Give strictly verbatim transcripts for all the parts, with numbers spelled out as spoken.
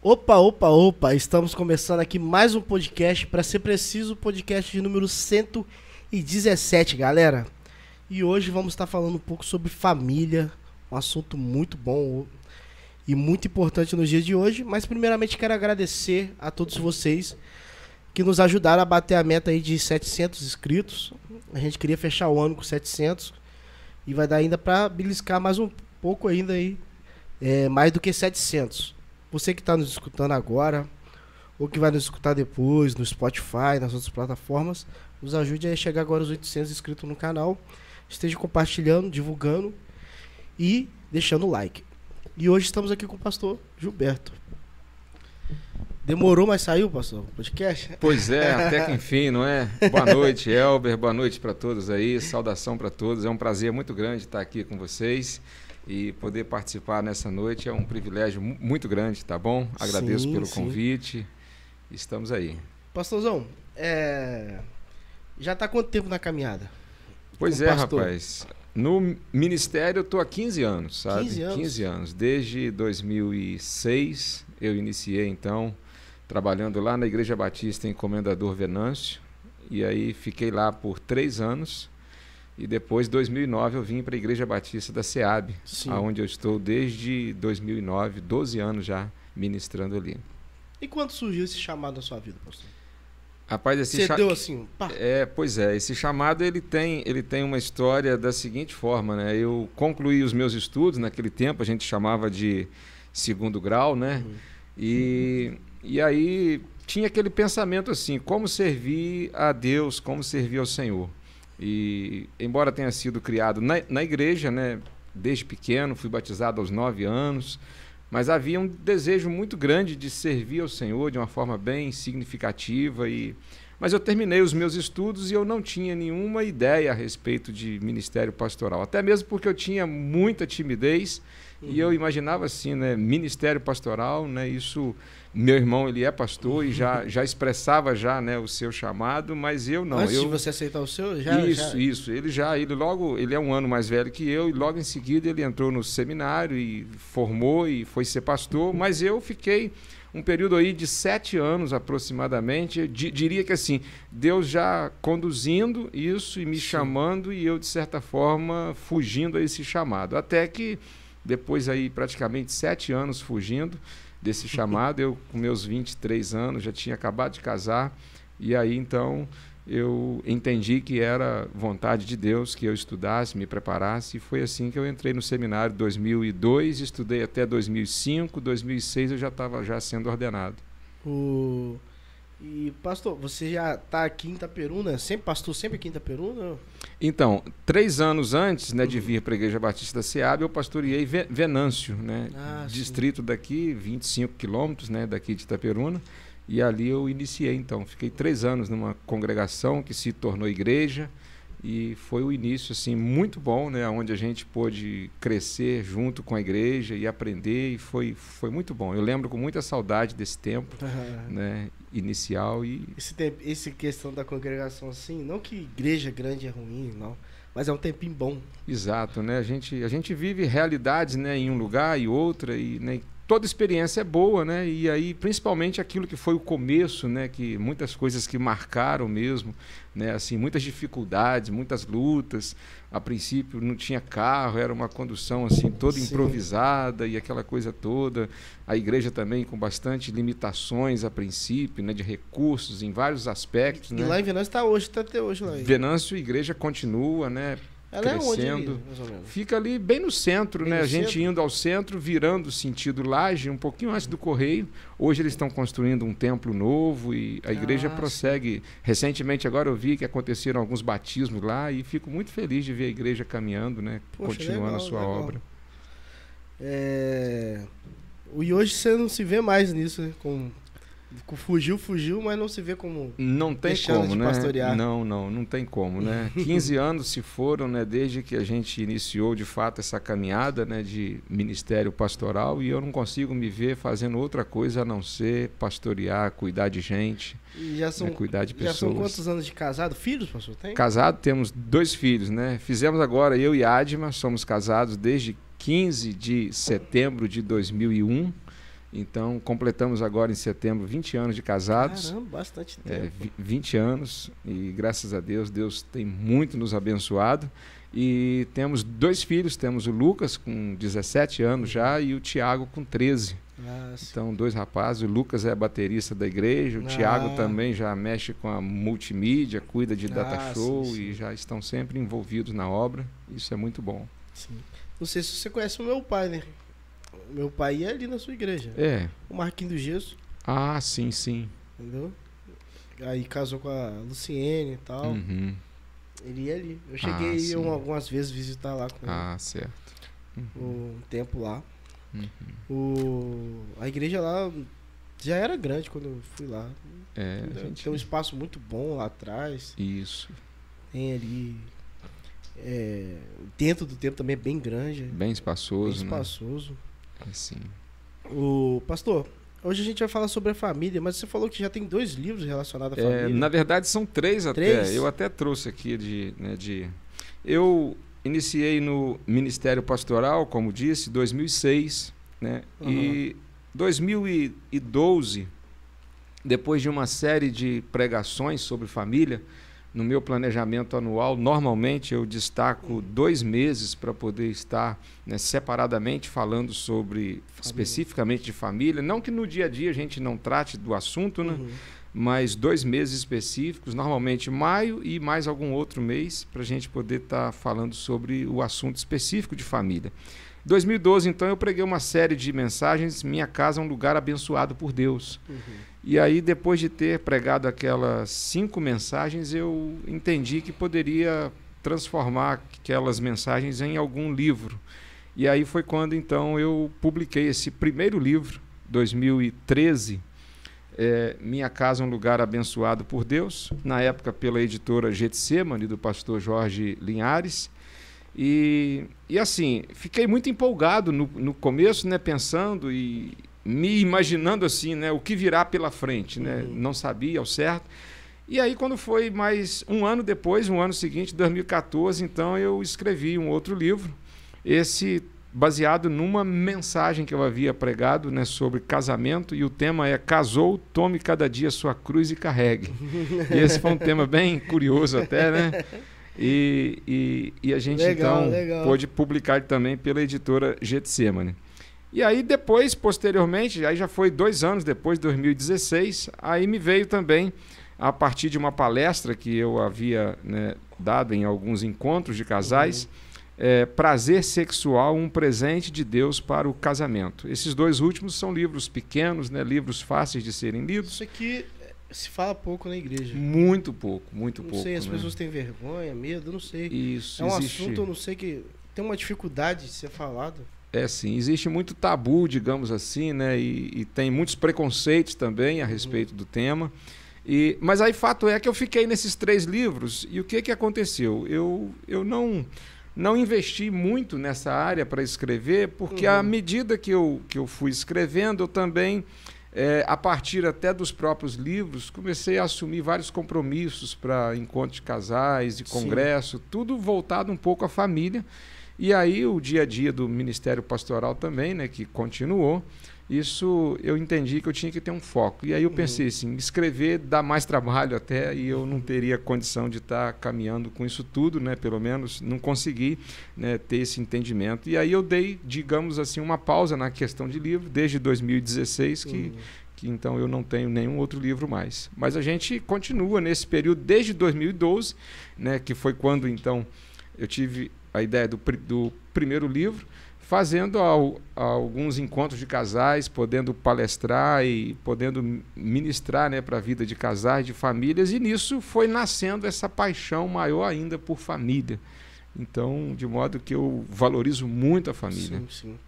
Opa, opa, opa, estamos começando aqui mais um podcast, para ser preciso, o podcast de número cento e dezessete, galera. E hoje vamos estar falando um pouco sobre família, um assunto muito bom e muito importante nos dias de hoje. Mas primeiramente quero agradecer a todos vocês que nos ajudaram a bater a meta aí de setecentos inscritos. A gente queria fechar o ano com setecentos e vai dar ainda para beliscar mais um pouco ainda aí, é, mais do que setecentos. Você que está nos escutando agora, ou que vai nos escutar depois, no Spotify, nas outras plataformas, nos ajude a chegar agora aos oitocentos inscritos no canal. Esteja compartilhando, divulgando e deixando o like. E hoje estamos aqui com o pastor Gilberto. Demorou, mas saiu, pastor, o podcast? Pois é, até que enfim, não é? Boa noite, Elber, boa noite para todos aí, saudação para todos. É um prazer muito grande estar aqui com vocês. E poder participar nessa noite é um privilégio muito grande, tá bom? Agradeço sim, pelo sim. convite. Estamos aí. Pastorzão, é... já está há quanto tempo na caminhada? Pois é, pastor? Rapaz. No ministério eu estou há quinze anos, sabe? quinze anos? quinze anos. Desde dois mil e seis eu iniciei, então, trabalhando lá na Igreja Batista em Comendador Venâncio. E aí fiquei lá por três anos. E depois, em dois mil e nove, eu vim para a Igreja Batista da SEAB, onde eu estou desde dois mil e nove, doze anos já ministrando ali. E quando surgiu esse chamado na sua vida, pastor? Rapaz, esse Você cha... deu assim, pá. É, pois é, esse chamado ele tem, ele tem uma história da seguinte forma, né? Eu concluí os meus estudos, naquele tempo a gente chamava de segundo grau, né? Uhum. E, e aí tinha aquele pensamento assim, como servir a Deus, como servir ao Senhor. E embora tenha sido criado na, na igreja, né, desde pequeno, fui batizado aos nove anos, mas havia um desejo muito grande de servir ao Senhor de uma forma bem significativa. E, mas eu terminei os meus estudos e eu não tinha nenhuma ideia a respeito de ministério pastoral, até mesmo porque eu tinha muita timidez. Uhum. E eu imaginava assim, né, ministério pastoral, né, isso... Meu irmão, ele é pastor e já, já expressava já, né, o seu chamado, mas eu não. Antes eu... de você aceitar o seu? Já, isso, já... isso. Ele já, ele logo, ele é um ano mais velho que eu e logo em seguida ele entrou no seminário e formou e foi ser pastor, mas eu fiquei um período aí de sete anos aproximadamente, eu diria que assim, Deus já conduzindo isso e me Sim. chamando e eu, de certa forma, fugindo a esse chamado. Até que depois aí praticamente sete anos fugindo desse chamado, eu com meus vinte e três anos, já tinha acabado de casar, e aí então eu entendi que era vontade de Deus que eu estudasse, me preparasse, e foi assim que eu entrei no seminário em dois mil e dois, estudei até dois mil e cinco, dois mil e seis eu já estava já sendo ordenado. O... E pastor, você já está aqui em Itaperuna, sempre pastor, sempre aqui em Itaperuna? Então, três anos antes, né, de vir para a Igreja Batista da SEAB, eu pastoreei Venâncio, né, ah, distrito sim. daqui, vinte e cinco quilômetros, né, daqui de Itaperuna, e ali eu iniciei, então, fiquei três anos numa congregação que se tornou igreja, e foi o início, assim, muito bom, né, onde a gente pôde crescer junto com a igreja e aprender, e foi, foi muito bom. Eu lembro com muita saudade desse tempo, uhum. né, inicial. E esse tempo, essa questão da congregação, assim, não que igreja grande é ruim, não, mas é um tempinho bom. Exato, né, a gente, a gente vive realidades, né, em um lugar e outra, e, né, toda experiência é boa, né? E aí, principalmente aquilo que foi o começo, né? Que muitas coisas que marcaram mesmo, né? Assim, muitas dificuldades, muitas lutas. A princípio não tinha carro, era uma condução assim toda Sim. improvisada e aquela coisa toda. A igreja também com bastante limitações a princípio, né? De recursos em vários aspectos. E, né? e lá em Venâncio está hoje, está até hoje lá. Venâncio, a igreja continua, né? Ela crescendo. É onde ali, mais ou menos? Fica ali bem no centro, bem né? No a gente centro? Indo ao centro, virando sentido Laje, um pouquinho antes do Correio. Hoje eles estão construindo um templo novo e a igreja ah, prossegue. Sim. Recentemente agora eu vi que aconteceram alguns batismos lá e fico muito feliz de ver a igreja caminhando, né? Poxa, continuando legal, a sua legal. obra. É... E hoje você não se vê mais nisso, né? Com... Fugiu, fugiu, mas não se vê como não tem como, de né? pastorear. Não, não, não tem como, né? quinze anos se foram, né? Desde que a gente iniciou de fato essa caminhada, né? De ministério pastoral, e eu não consigo me ver fazendo outra coisa a não ser pastorear, cuidar de gente, e já são, né? Cuidar de pessoas. Já são quantos anos de casado? Filhos, pastor? Tem? Casado, temos dois filhos, né? Fizemos agora, eu e Adma, somos casados desde quinze de setembro de dois mil e um. Então, completamos agora em setembro vinte anos de casados. Caramba, bastante tempo. É, vinte anos, e graças a Deus, Deus tem muito nos abençoado. E temos dois filhos, temos o Lucas com dezessete anos já e o Tiago com treze. Ah, então, dois rapazes, o Lucas é baterista da igreja, o ah. Tiago também já mexe com a multimídia, cuida de data ah, show sim, sim. e já estão sempre envolvidos na obra. Isso é muito bom. Sim. Não sei se você conhece o meu pai, né? Meu pai ia ali na sua igreja. É. O Marquinhos do Gesso. Ah, sim, sim. Entendeu? Aí casou com a Luciene e tal. Uhum. Ele ia ali. Eu cheguei Ah, aí sim. algumas vezes visitar lá com Ah, certo. ele. Um tempo lá. Uhum. O... A igreja lá já era grande quando eu fui lá. É, a gente... Tem um espaço muito bom lá atrás. Isso. Tem ali... É... Dentro do templo também é bem grande. Bem espaçoso, bem espaçoso. Né? Sim. O pastor, hoje a gente vai falar sobre a família, mas você falou que já tem dois livros relacionados à família. É, na verdade são três, três até. Eu até trouxe aqui de, né, de... Eu iniciei no Ministério Pastoral, como disse, em dois mil e seis, né? Uhum. E dois mil e doze, depois de uma série de pregações sobre família, no meu planejamento anual, normalmente eu destaco dois meses para poder estar, né, separadamente falando sobre, família. especificamente de família. Não que no dia a dia a gente não trate do assunto, né? Uhum. Mas dois meses específicos, normalmente maio e mais algum outro mês, para a gente poder estar tá falando sobre o assunto específico de família. Em dois mil e doze, então, eu preguei uma série de mensagens, Minha Casa é um Lugar Abençoado por Deus. Uhum. E aí, depois de ter pregado aquelas cinco mensagens, eu entendi que poderia transformar aquelas mensagens em algum livro. E aí foi quando, então, eu publiquei esse primeiro livro, dois mil e treze, é, Minha Casa é um Lugar Abençoado por Deus, na época pela editora Getsemane, do pastor Jorge Linhares. E, e assim, fiquei muito empolgado no, no começo, né, pensando e me imaginando assim, né, o que virá pela frente, né? Uhum. Não sabia ao certo. E aí, quando foi mais um ano depois, um ano seguinte, dois mil e quatorze, então eu escrevi um outro livro, esse baseado numa mensagem que eu havia pregado, né, sobre casamento, e o tema é Casou, tome cada dia sua cruz e carregue. E esse foi um tema bem curioso até, né? E, e, e a gente, legal, então, legal. pôde publicar também pela editora Getsemane. E aí depois, posteriormente, aí já foi dois anos depois, dois mil e dezesseis, aí me veio também, a partir de uma palestra que eu havia, né, dado em alguns encontros de casais, uhum. é, Prazer Sexual, um presente de Deus para o casamento. Esses dois últimos são livros pequenos, né, livros fáceis de serem lidos. Isso aqui se fala pouco na igreja. Muito pouco, muito não pouco. Não sei, as né? pessoas têm vergonha, medo, não sei. Isso, é um existe... assunto, eu não sei, que tem uma dificuldade de ser falado. É, sim. Existe muito tabu, digamos assim, né? E, e tem muitos preconceitos também a respeito uhum. do tema. E, mas aí, fato é que eu fiquei nesses três livros e o que, que aconteceu? Eu, eu não, não investi muito nessa área para escrever, porque uhum. à medida que eu, que eu fui escrevendo, eu também... É, a partir até dos próprios livros, comecei a assumir vários compromissos para encontros de casais, de congresso, Sim. tudo voltado um pouco à família. E aí o dia a dia do Ministério Pastoral também, né, que continuou, isso eu entendi que eu tinha que ter um foco. E aí eu pensei assim, escrever dá mais trabalho até, e eu não teria condição de estar caminhando com isso tudo, né, pelo menos não consegui, né, ter esse entendimento. E aí eu dei, digamos assim, uma pausa na questão de livro, desde dois mil e dezesseis, que, uhum. que então eu não tenho nenhum outro livro mais. Mas a gente continua nesse período, desde dois mil e doze, né, que foi quando então eu tive a ideia do, do primeiro livro, fazendo ao, alguns encontros de casais, podendo palestrar e podendo ministrar, né, para a vida de casais, de famílias, e nisso foi nascendo essa paixão maior ainda por família. Então, de modo que eu valorizo muito a família. Sim, sim.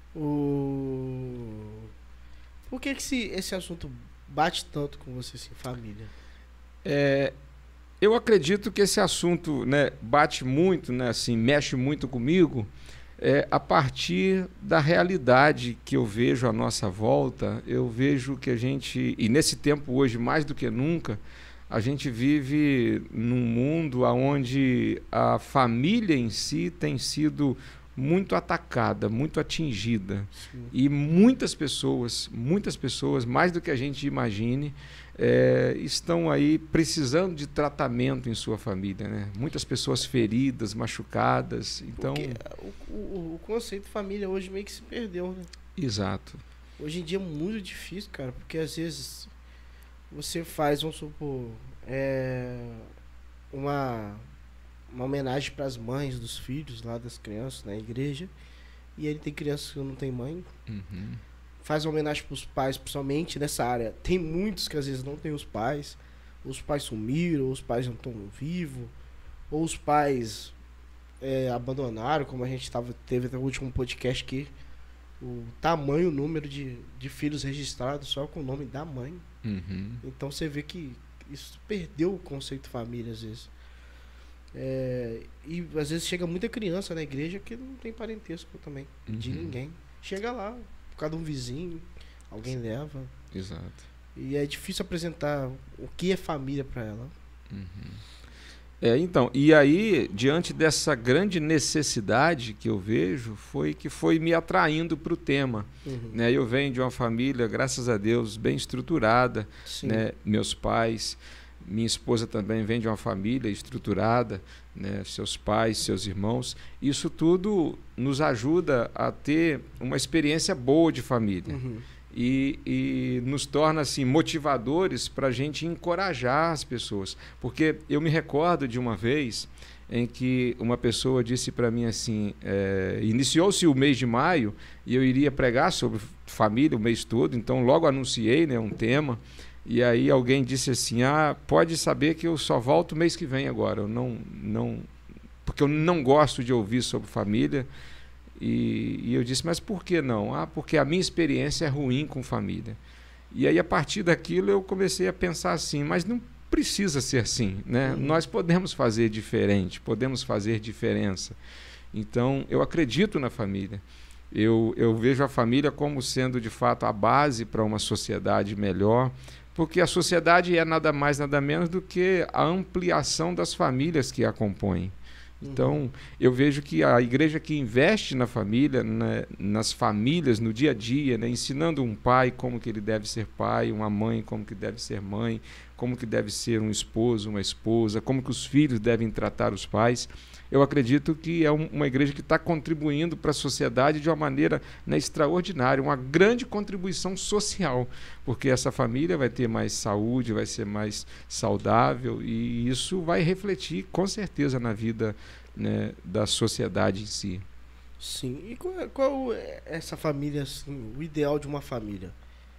O... Por que, que esse, esse assunto bate tanto com você, assim, família? É... Eu acredito que esse assunto, né, bate muito, né, assim, mexe muito comigo, é, a partir da realidade que eu vejo à nossa volta. Eu vejo que a gente, e nesse tempo hoje mais do que nunca, a gente vive num mundo onde a família em si tem sido muito atacada, muito atingida. Sim. E muitas pessoas, muitas pessoas, mais do que a gente imagine, é, estão aí precisando de tratamento em sua família, né? Muitas pessoas feridas, machucadas. Então, Porque o, o, o conceito de família hoje meio que se perdeu, né? exato. Hoje em dia é muito difícil, cara, porque às vezes você faz, vamos supor, é, uma, uma homenagem para as mães dos filhos lá das crianças na igreja, e aí tem crianças que não tem mãe. Uhum. Faz uma homenagem para os pais, principalmente nessa área. Tem muitos que às vezes não tem os pais, os pais sumiram, ou os pais não estão vivos, ou os pais é, abandonaram, como a gente tava, teve até o último podcast aqui, o tamanho, o número de, de filhos registrados só com o nome da mãe. Uhum. Então você vê que isso perdeu o conceito de família às vezes. É, e às vezes chega muita criança na igreja que não tem parentesco também, uhum. de ninguém. Chega lá, por causa de um vizinho, alguém leva. Exato. E é difícil apresentar o que é família para ela. Uhum. É, então, e aí, diante dessa grande necessidade que eu vejo, foi que foi me atraindo para o tema. Uhum. Né? Eu venho de uma família, graças a Deus, bem estruturada, né? Meus pais, minha esposa também vem de uma família estruturada, né? Seus pais, seus irmãos. Isso tudo nos ajuda a ter uma experiência boa de família. Uhum. E, e nos torna assim, motivadores para a gente encorajar as pessoas. Porque eu me recordo de uma vez em que uma pessoa disse para mim assim, é, iniciou-se o mês de maio e eu iria pregar sobre família o mês todo, então logo anunciei, né, um tema, e aí alguém disse assim, ah, pode saber que eu só volto mês que vem agora, eu não, não, porque eu não gosto de ouvir sobre família. E, e eu disse, mas por que não? Ah, porque a minha experiência é ruim com família. E aí, a partir daquilo, eu comecei a pensar assim, mas não precisa ser assim, né? Uhum. Nós podemos fazer diferente, podemos fazer diferença. Então, eu acredito na família. Eu, eu vejo a família como sendo, de fato, a base para uma sociedade melhor, porque a sociedade é nada mais, nada menos do que a ampliação das famílias que a compõem. Então, eu vejo que a igreja que investe na família, né, nas famílias, no dia a dia, né, ensinando um pai como que ele deve ser pai, uma mãe como que deve ser mãe, como que deve ser um esposo, uma esposa, como que os filhos devem tratar os pais, eu acredito que é um, uma igreja que está contribuindo para a sociedade de uma maneira, né, extraordinária, uma grande contribuição social, porque essa família vai ter mais saúde, vai ser mais saudável e isso vai refletir com certeza na vida, né, da sociedade em si. Sim. E qual, qual é essa família, assim, o ideal de uma família?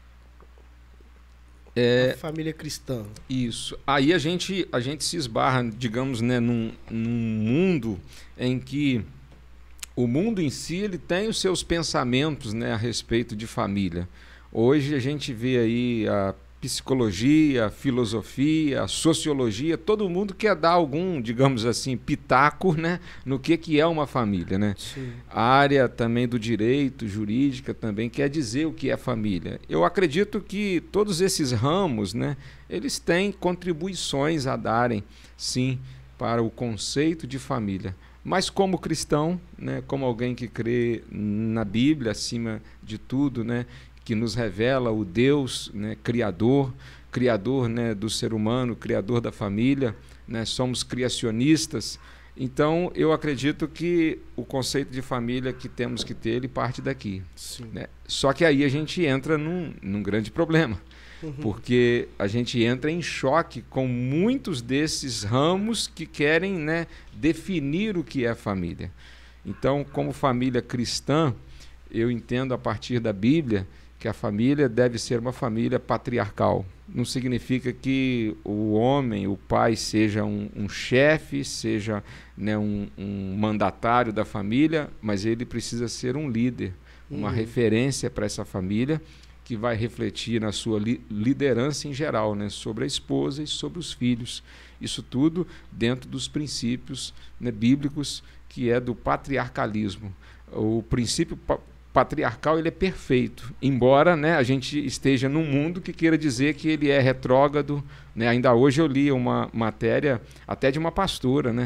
É, uma família cristã. Isso. Aí a gente, a gente se esbarra, digamos, né, num, num mundo em que o mundo em si ele tem os seus pensamentos, né, a respeito de família. Hoje a gente vê aí a psicologia, a filosofia, a sociologia, todo mundo quer dar algum, digamos assim, pitaco, né, no que, que é uma família, né? Sim. A área também do direito, jurídica também quer dizer o que é família. Eu acredito que todos esses ramos, né, eles têm contribuições a darem, sim, para o conceito de família. Mas como cristão, né, como alguém que crê na Bíblia acima de tudo, né, que nos revela o Deus, né, criador, criador, né, do ser humano, criador da família, né, somos criacionistas. Então, eu acredito que o conceito de família que temos que ter, ele parte daqui. Né? Só que aí a gente entra num, num grande problema, uhum. porque a gente entra em choque com muitos desses ramos que querem, né, definir o que é família. Então, como família cristã, eu entendo a partir da Bíblia que a família deve ser uma família patriarcal. Não significa que o homem, o pai, seja um, um chefe, seja, né, um, um mandatário da família, mas ele precisa ser um líder, uma uhum. referência para essa família, que vai refletir na sua li liderança em geral, né, sobre a esposa e sobre os filhos. Isso tudo dentro dos princípios, né, bíblicos, que é do patriarcalismo. O princípio pa patriarcal ele é perfeito, embora, né, a gente esteja num mundo que queira dizer que ele é retrógrado, né? Ainda hoje eu li uma matéria até de uma pastora, né,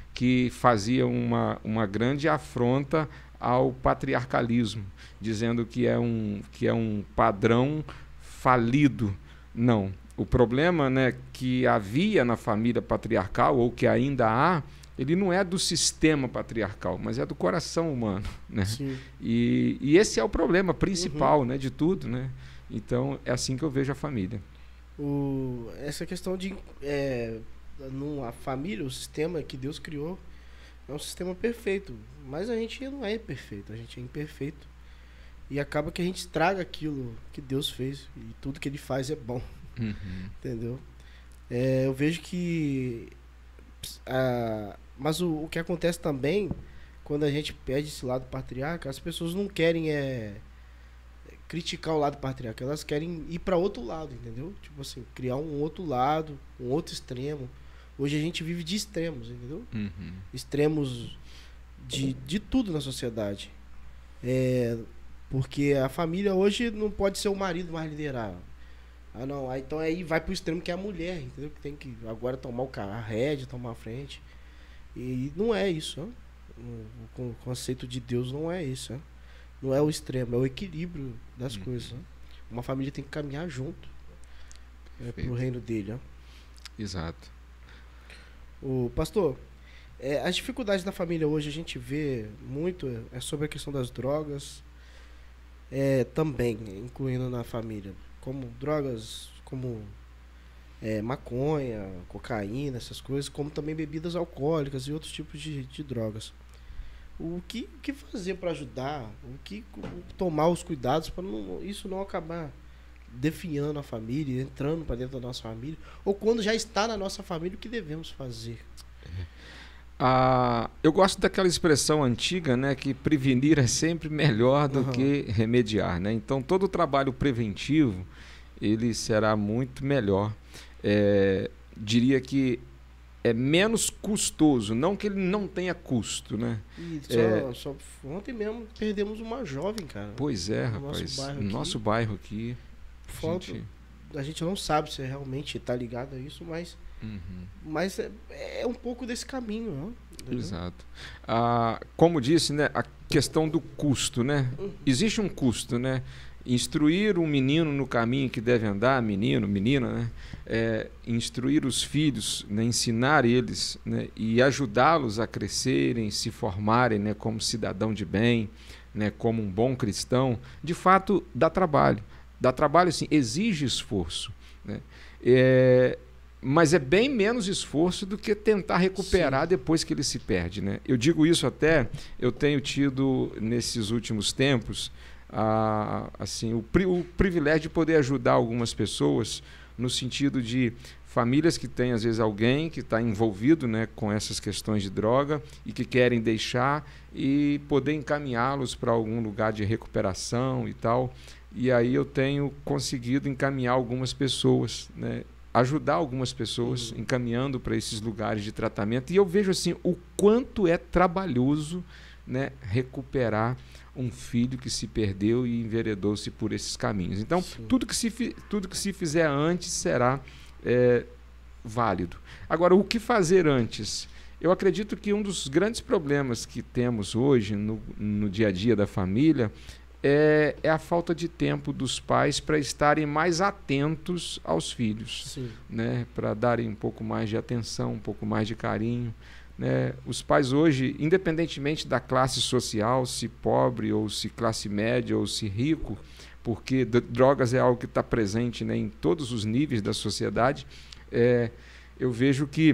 que fazia uma, uma grande afronta ao patriarcalismo, dizendo que é um, que é um padrão falido. Não. O problema, né, que havia na família patriarcal, ou que ainda há, ele não é do sistema patriarcal, mas é do coração humano, né? Sim. E, e esse é o problema principal, Uhum. né, de tudo, né? Então, é assim que eu vejo a família. O, essa questão de é, no, a família, o sistema que Deus criou é um sistema perfeito, mas a gente não é perfeito, a gente é imperfeito e acaba que a gente estraga aquilo que Deus fez e tudo que Ele faz é bom, Uhum. entendeu? É, eu vejo que a, mas o, o que acontece também quando a gente pede esse lado patriarca, as pessoas não querem é criticar o lado patriarca, elas querem ir para outro lado, entendeu? Tipo assim, criar um outro lado, um outro extremo. Hoje a gente vive de extremos, entendeu? Uhum. Extremos de, de tudo na sociedade. É, porque a família hoje não pode ser o marido mais liderar. Ah, não. Aí, então aí vai pro extremo que é a mulher, entendeu? Que tem que agora tomar o carro, a rédea, tomar a frente. E não é isso, né? O, o conceito de Deus não é isso, né? Não é o extremo, é o equilíbrio das Uhum. coisas. Né? Uma família tem que caminhar junto é, pro reino dele. Né? Exato. O pastor, é, as dificuldades da família hoje a gente vê muito é sobre a questão das drogas, é, também incluindo na família, como drogas, como é, maconha, cocaína, essas coisas, como também bebidas alcoólicas e outros tipos de, de drogas. O que, o que fazer para ajudar? O que tomar os cuidados para não, isso não acabar definhando a família, entrando para dentro da nossa família? Ou quando já está na nossa família, o que devemos fazer? Ah, eu gosto daquela expressão antiga, né, que prevenir é sempre melhor do Uhum. que remediar, né? Então, todo o trabalho preventivo, ele será muito melhor. É, diria que é menos custoso, não que ele não tenha custo, né? E só, É, só ontem mesmo perdemos uma jovem, cara. pois é, No nosso rapaz. bairro No aqui. nosso bairro aqui, a Falta, gente... a gente não sabe se realmente está ligado a isso, mas, Uhum. mas é, é um pouco desse caminho, né? Entendeu? Exato. Ah, como disse, né, a questão do custo, né? Uhum. Existe um custo, né? Instruir um menino no caminho que deve andar, menino, menina, né? É, instruir os filhos, né? Ensinar eles, né? E ajudá-los a crescerem, se formarem, né? Como cidadão de bem, né? Como um bom cristão, de fato dá trabalho. Dá trabalho, sim, exige esforço, né? É, mas é bem menos esforço do que tentar recuperar Sim. depois que ele se perde, né? Eu digo isso até, eu tenho tido nesses últimos tempos a, assim, o, pri, o privilégio de poder ajudar algumas pessoas no sentido de famílias que têm às vezes alguém que está envolvido, né, com essas questões de droga e que querem deixar e poder encaminhá-los para algum lugar de recuperação e tal. E aí eu tenho conseguido encaminhar algumas pessoas, né? Ajudar algumas pessoas, uhum. encaminhando para esses lugares de tratamento. E eu vejo assim o quanto é trabalhoso, né, recuperar um filho que se perdeu e enveredou-se por esses caminhos. Então, tudo que, se, tudo que se fizer antes será é, válido. Agora, o que fazer antes? Eu acredito que um dos grandes problemas que temos hoje no, no dia a dia da família É, é a falta de tempo dos pais para estarem mais atentos aos filhos, né? Para darem um pouco mais de atenção, um pouco mais de carinho, né? Os pais hoje, independentemente da classe social, se pobre ou se classe média ou se rico, porque drogas é algo que está presente, né, em todos os níveis da sociedade, é, eu vejo que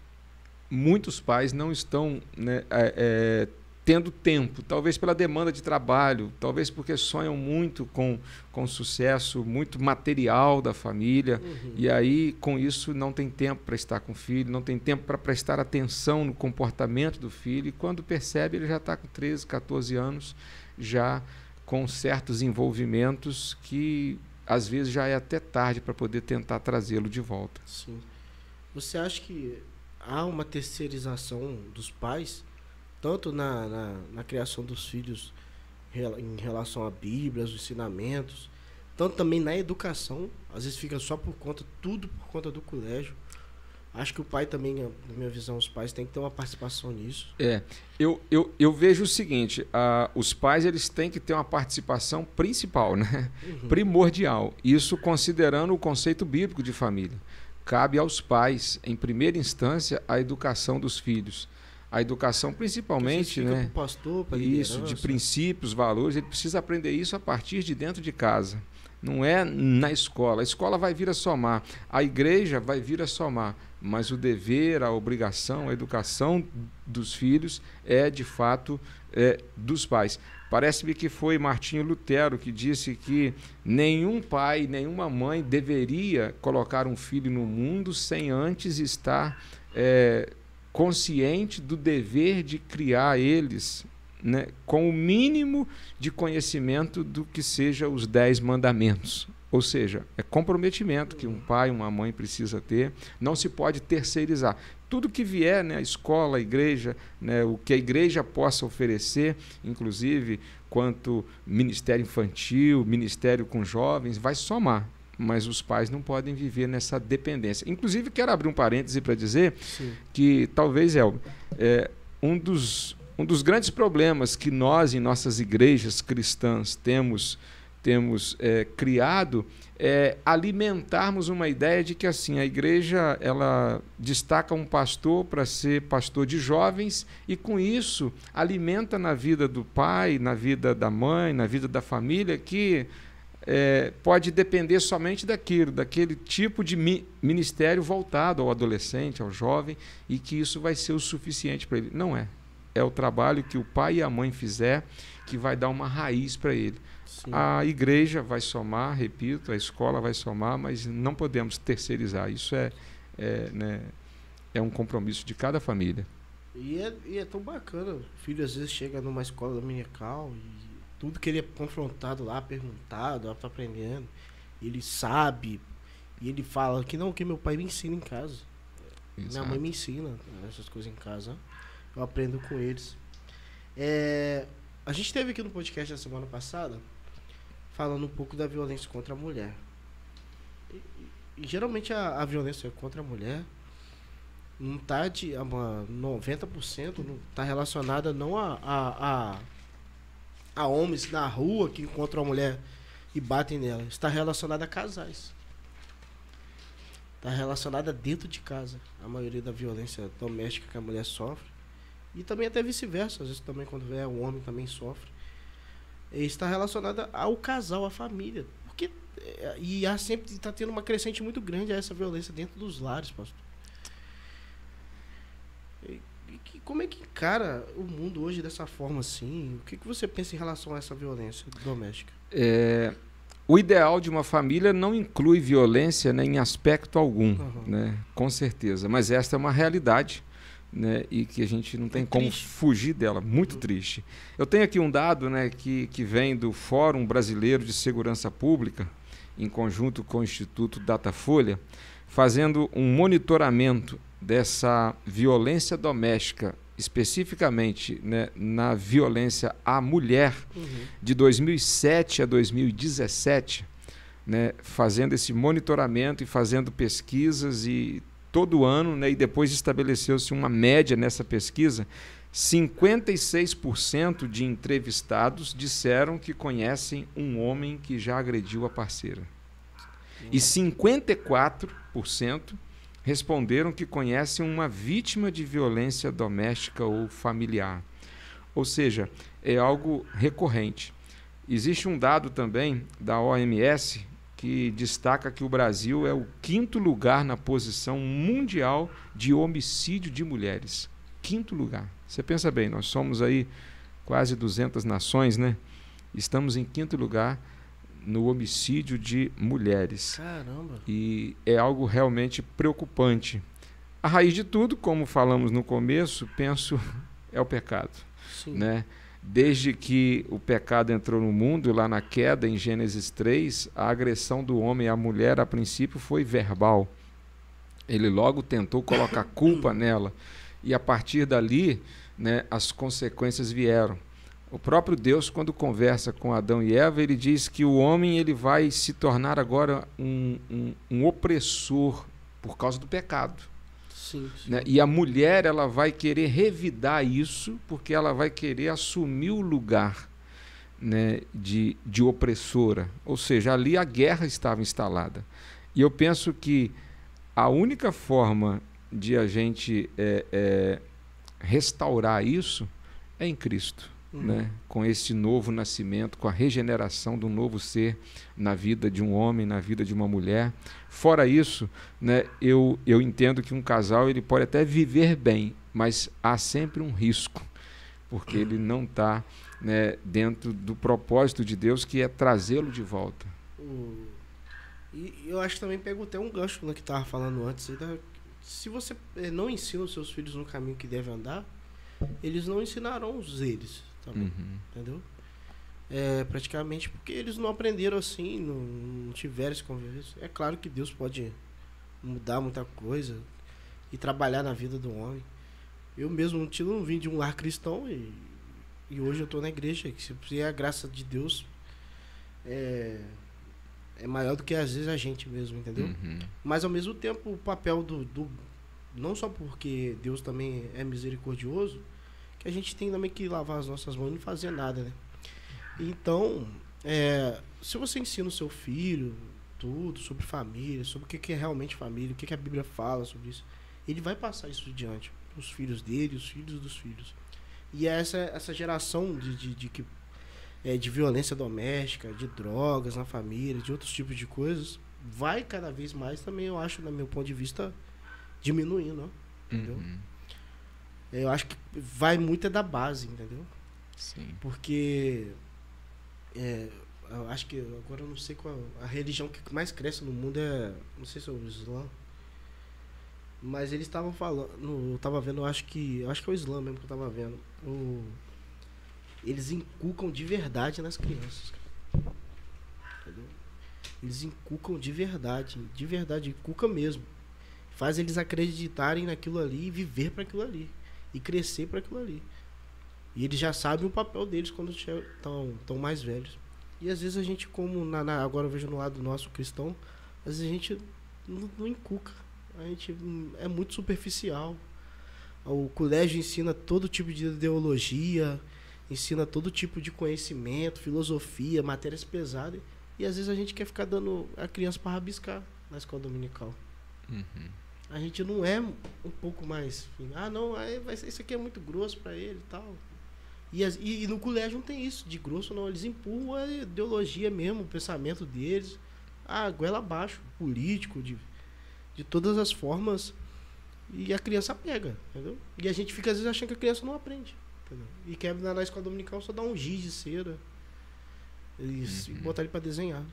muitos pais não estão, né, é, é, tendo tempo, talvez pela demanda de trabalho, talvez porque sonham muito com, com sucesso, muito material da família, uhum. e aí com isso não tem tempo para estar com o filho, não tem tempo para prestar atenção no comportamento do filho, e quando percebe ele já está com treze, quatorze anos, já com certos envolvimentos que às vezes já é até tarde para poder tentar trazê-lo de volta. Sim. Você acha que há uma terceirização dos pais, tanto na, na, na criação dos filhos em relação à Bíblia, aos ensinamentos, tanto também na educação, às vezes fica só por conta, tudo por conta do colégio, Acho que o pai também, na minha visão, os pais têm que ter uma participação nisso. É, eu, eu, eu vejo o seguinte, uh, os pais eles têm que ter uma participação principal, né? Uhum. Primordial, isso considerando o conceito bíblico de família. Cabe aos pais, em primeira instância, a educação dos filhos. A educação principalmente, né? Pro pastor, pra isso, de princípios, valores, ele precisa aprender isso a partir de dentro de casa. Não é na escola. A escola vai vir a somar, a igreja vai vir a somar, mas o dever, a obrigação, a educação dos filhos é, de fato, é, dos pais. Parece-me que foi Martinho Lutero que disse que nenhum pai, nenhuma mãe deveria colocar um filho no mundo sem antes estar é, consciente do dever de criar eles, né, com o mínimo de conhecimento do que seja os dez mandamentos. Ou seja, é comprometimento que um pai, uma mãe precisa ter, não se pode terceirizar. Tudo que vier, né, a escola, a igreja, né, o que a igreja possa oferecer, inclusive quanto ministério infantil, ministério com jovens, vai somar. Mas os pais não podem viver nessa dependência. Inclusive, quero abrir um parêntese para dizer Sim. que talvez, Elber, é, um dos... Um dos grandes problemas que nós, em nossas igrejas cristãs, temos, temos é, criado é alimentarmos uma ideia de que assim, a igreja ela destaca um pastor para ser pastor de jovens e, com isso, alimenta na vida do pai, na vida da mãe, na vida da família, que é, pode depender somente daquilo, daquele tipo de mi- ministério voltado ao adolescente, ao jovem, e que isso vai ser o suficiente para ele. Não é. É o trabalho que o pai e a mãe fizer que vai dar uma raiz para ele. Sim. A igreja vai somar, repito, a escola vai somar, mas não podemos terceirizar. Isso é, é, né, é um compromisso de cada família. E é, e é tão bacana. O filho às vezes chega numa escola dominical e tudo que ele é confrontado lá, perguntado, está aprendendo, ele sabe, e ele fala que não, que meu pai me ensina em casa. Exato. Minha mãe me ensina essas coisas em casa. Eu aprendo com eles. É, a gente esteve aqui no podcast na semana passada falando um pouco da violência contra a mulher. E, e geralmente a, a violência contra a mulher não está de uma noventa por cento não está relacionada não a, a, a, a homens na rua que encontram a mulher e batem nela. Está relacionada a casais. Está relacionada dentro de casa. A maioria da violência doméstica que a mulher sofre. E também até vice-versa, às vezes também quando é o homem também sofre. E está relacionada ao casal, à família. Porque, e há sempre está tendo uma crescente muito grande a essa violência dentro dos lares, pastor. E, e como é que encara o mundo hoje dessa forma assim? O que, que você pensa em relação a essa violência doméstica? É, o ideal de uma família não inclui violência, né, em aspecto algum, uhum. né, com certeza. Mas esta é uma realidade. Né, e que a gente não tem é como fugir dela, muito uhum. triste. Eu tenho aqui um dado, né, que, que vem do Fórum Brasileiro de Segurança Pública, em conjunto com o Instituto Datafolha, fazendo um monitoramento dessa violência doméstica, especificamente, né, na violência à mulher, uhum. de dois mil e sete a dois mil e dezessete, né, fazendo esse monitoramento e fazendo pesquisas e todo ano, né, e depois estabeleceu-se uma média nessa pesquisa, cinquenta e seis por cento de entrevistados disseram que conhecem um homem que já agrediu a parceira. E cinquenta e quatro por cento responderam que conhecem uma vítima de violência doméstica ou familiar. Ou seja, é algo recorrente. Existe um dado também da O M S que destaca que o Brasil é o quinto lugar na posição mundial de homicídio de mulheres. Quinto lugar. Você pensa bem, nós somos aí quase duzentas nações, né? Estamos em quinto lugar no homicídio de mulheres. Caramba! E é algo realmente preocupante. A raiz de tudo, como falamos no começo, penso, é o pecado. Sim. Né? Desde que o pecado entrou no mundo, lá na queda, em Gênesis três, a agressão do homem à mulher, a princípio, foi verbal. Ele logo tentou colocar culpa nela. E a partir dali, né, as consequências vieram. O próprio Deus, quando conversa com Adão e Eva, ele diz que o homem ele vai se tornar agora um, um, um opressor por causa do pecado. Sim, sim. Né? E a mulher, ela vai querer revidar isso, porque ela vai querer assumir o lugar, né, de, de opressora. Ou seja, ali a guerra estava instalada. E eu penso que a única forma de a gente é, é, restaurar isso é em Cristo. Uhum. Né? Com esse novo nascimento, com a regeneração de um novo ser na vida de um homem, na vida de uma mulher. Fora isso, né, eu, eu entendo que um casal ele pode até viver bem, mas há sempre um risco, porque ele não está, né, dentro do propósito de Deus, que é trazê-lo de volta. Uh, e eu acho que também pego até um gancho no que estava falando antes. Se você não ensina os seus filhos no caminho que deve andar, eles não ensinarão os eles também, uhum. entendeu? É, praticamente porque eles não aprenderam assim, não, não tiveram esse convívio. É claro que Deus pode mudar muita coisa e trabalhar na vida do homem. Eu mesmo não, não vim de um lar cristão e, e hoje eu estou na igreja. Que se é a graça de Deus é, é maior do que às vezes a gente mesmo, entendeu? Uhum. Mas ao mesmo tempo o papel do, do não só porque Deus também é misericordioso, que a gente tem também que lavar as nossas mãos e não fazer nada, né? Então, é, se você ensina o seu filho tudo sobre família, sobre o que é realmente família, o que a Bíblia fala sobre isso, ele vai passar isso adiante os filhos dele, os filhos dos filhos. E essa, essa geração de, de, de, de, é, de violência doméstica, de drogas na família, de outros tipos de coisas, vai cada vez mais também, eu acho, no meu ponto de vista, diminuindo, ó, entendeu? Uhum. Eu acho que vai muito é da base, entendeu? Sim. Porque é, eu acho que agora eu não sei qual a religião que mais cresce no mundo é, não sei se é o Islã, mas eles estavam falando, eu estava vendo, eu acho que, eu acho que é o Islã mesmo que eu estava vendo. O, eles inculcam de verdade nas crianças, entendeu? Eles inculcam de verdade, de verdade, inculcam mesmo. Faz eles acreditarem naquilo ali e viver para aquilo ali. E crescer para aquilo ali. E eles já sabem o papel deles quando estão tão mais velhos. E às vezes a gente, como na, na, agora eu vejo no lado nosso cristão, às vezes a gente não, não inculca. A gente é muito superficial. O colégio ensina todo tipo de ideologia, ensina todo tipo de conhecimento, filosofia, matérias pesadas. E às vezes a gente quer ficar dando a criança para rabiscar na escola dominical. Uhum. A gente não é um pouco mais... Ah, não, aí vai ser, isso aqui é muito grosso para ele e tal. E, as, e, e no colégio não tem isso de grosso, não. Eles empurram a ideologia mesmo, o pensamento deles. Ah, goela abaixo, político, de, de todas as formas. E a criança pega, entendeu? E a gente fica às vezes achando que a criança não aprende, entendeu? E quer na, na escola dominical só dar um giz de cera e, uhum. e botar ele para desenhar.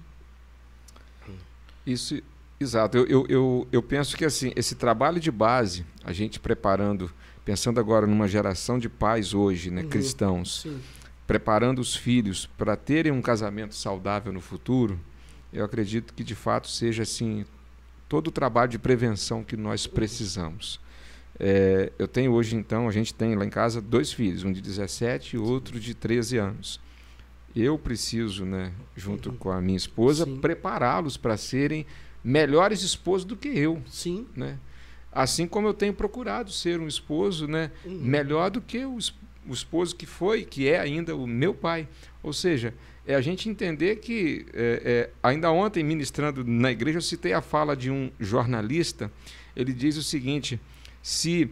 Isso... Exato, eu, eu, eu, eu penso que assim, esse trabalho de base, a gente preparando, pensando agora numa geração de pais hoje, né, uhum, cristãos, sim. preparando os filhos para terem um casamento saudável no futuro, eu acredito que de fato seja assim, todo o trabalho de prevenção que nós precisamos. É, eu tenho hoje então, a gente tem lá em casa dois filhos, um de dezessete e outro de treze anos. Eu preciso, né, junto uhum. com a minha esposa, sim. prepará-los para serem melhores esposos do que eu. Sim. Né? Assim como eu tenho procurado ser um esposo, né, uhum. melhor do que o, o esposo que foi, que é ainda o meu pai. Ou seja, é a gente entender que, é, é, ainda ontem, ministrando na igreja, eu citei a fala de um jornalista. Ele diz o seguinte: se,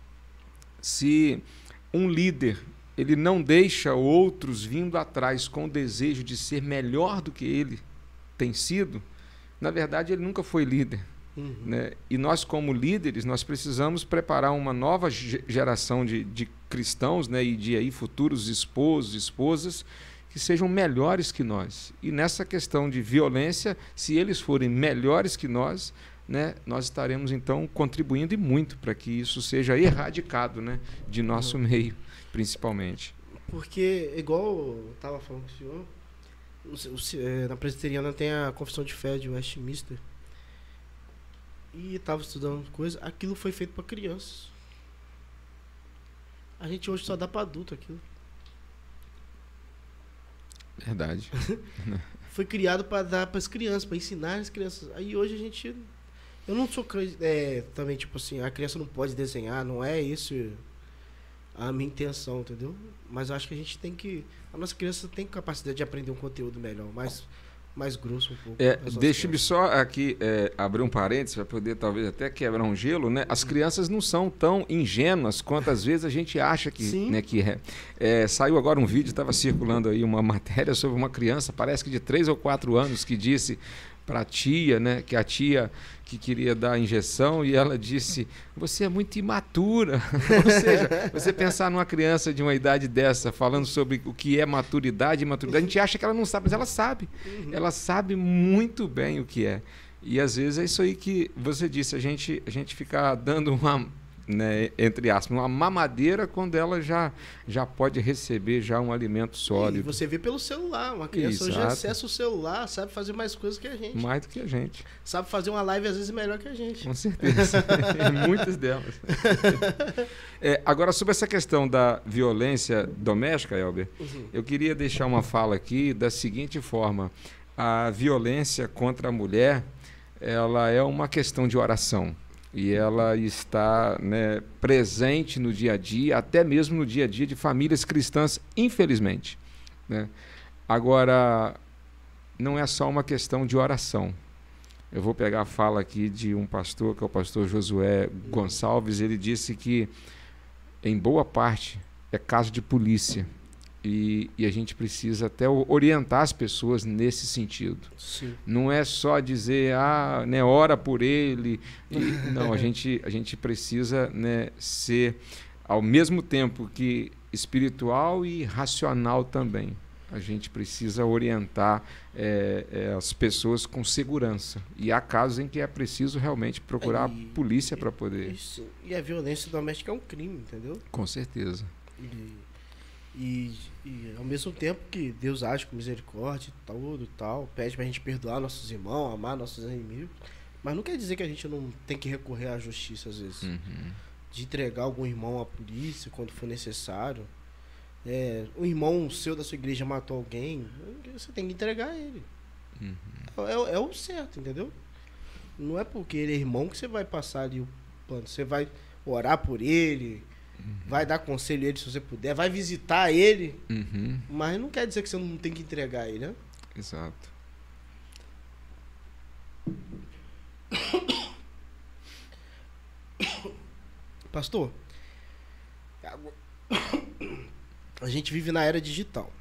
se um líder ele não deixa outros vindo atrás com o desejo de ser melhor do que ele tem sido, na verdade, ele nunca foi líder. Uhum. Né? E nós, como líderes, nós precisamos preparar uma nova geração de, de cristãos, né? E de aí, futuros esposos, esposas, que sejam melhores que nós. E nessa questão de violência, se eles forem melhores que nós, né, nós estaremos, então, contribuindo e muito para que isso seja erradicado, né, de nosso uhum. meio, principalmente. Porque, igual eu estava falando com o senhor, na presbiteriana tem a confissão de fé de Westminster e estava estudando coisa, aquilo foi feito para crianças. A gente hoje só dá para adulto aquilo. Verdade. Foi criado para dar para as crianças, para ensinar as crianças. Aí hoje a gente Eu não sou é, também, tipo assim, a criança não pode desenhar, não é isso a minha intenção, entendeu? Mas eu acho que a gente tem que... A nossa criança tem capacidade de aprender um conteúdo melhor, mais, mais grosso um pouco. É, deixe-me só aqui é, abrir um parênteses para poder talvez até quebrar um gelo, né? As crianças não são tão ingênuas quanto às vezes a gente acha que, né, que é. É, saiu agora um vídeo, estava circulando aí uma matéria sobre uma criança, parece que de três ou quatro anos, que disse para a tia, né, que a tia que queria dar a injeção, e ela disse, você é muito imatura. Ou seja, você pensar numa criança de uma idade dessa, falando sobre o que é maturidade e imaturidade, a gente acha que ela não sabe, mas ela sabe. Uhum. Ela sabe muito bem o que é. E às vezes é isso aí que você disse, a gente, a gente fica dando uma, né, entre aspas, uma mamadeira quando ela já, já pode receber já um alimento sólido. E você vê pelo celular, uma criança hoje acessa o celular, sabe fazer mais coisas que a gente. Mais do que a gente. Sabe fazer uma live às vezes melhor que a gente. Com certeza, muitas delas. É, agora, sobre essa questão da violência doméstica, Elber, uhum. eu queria deixar uma fala aqui da seguinte forma, a violência contra a mulher, ela é uma questão de oração. E ela está, né, presente no dia a dia, até mesmo no dia a dia de famílias cristãs, infelizmente, né? Agora, não é só uma questão de oração. Eu vou pegar a fala aqui de um pastor, que é o pastor Josué Gonçalves. Ele disse que, em boa parte, é caso de polícia. E, e a gente precisa até orientar as pessoas nesse sentido. Sim. Não é só dizer, ah, né, ora por ele. E, não, a gente, a gente precisa, né, ser, ao mesmo tempo que espiritual e racional também. A gente precisa orientar é, é, as pessoas com segurança. E há casos em que é preciso realmente procurar e, a polícia para poder... Isso. E a violência doméstica é um crime, entendeu? Com certeza. E... E, e ao mesmo tempo que Deus age com misericórdia e tudo e tal, pede pra gente perdoar nossos irmãos, amar nossos inimigos, mas não quer dizer que a gente não tem que recorrer à justiça às vezes. Uhum. De entregar algum irmão à polícia quando for necessário. É, um irmão seu da sua igreja matou alguém, você tem que entregar ele. Uhum. É, é o certo, entendeu? Não é porque ele é irmão que você vai passar ali o pano. Você vai orar por ele, uhum. vai dar conselho a ele se você puder, vai visitar ele, uhum. mas não quer dizer que você não tem que entregar ele, né? Exato. Pastor, a gente vive na era digital.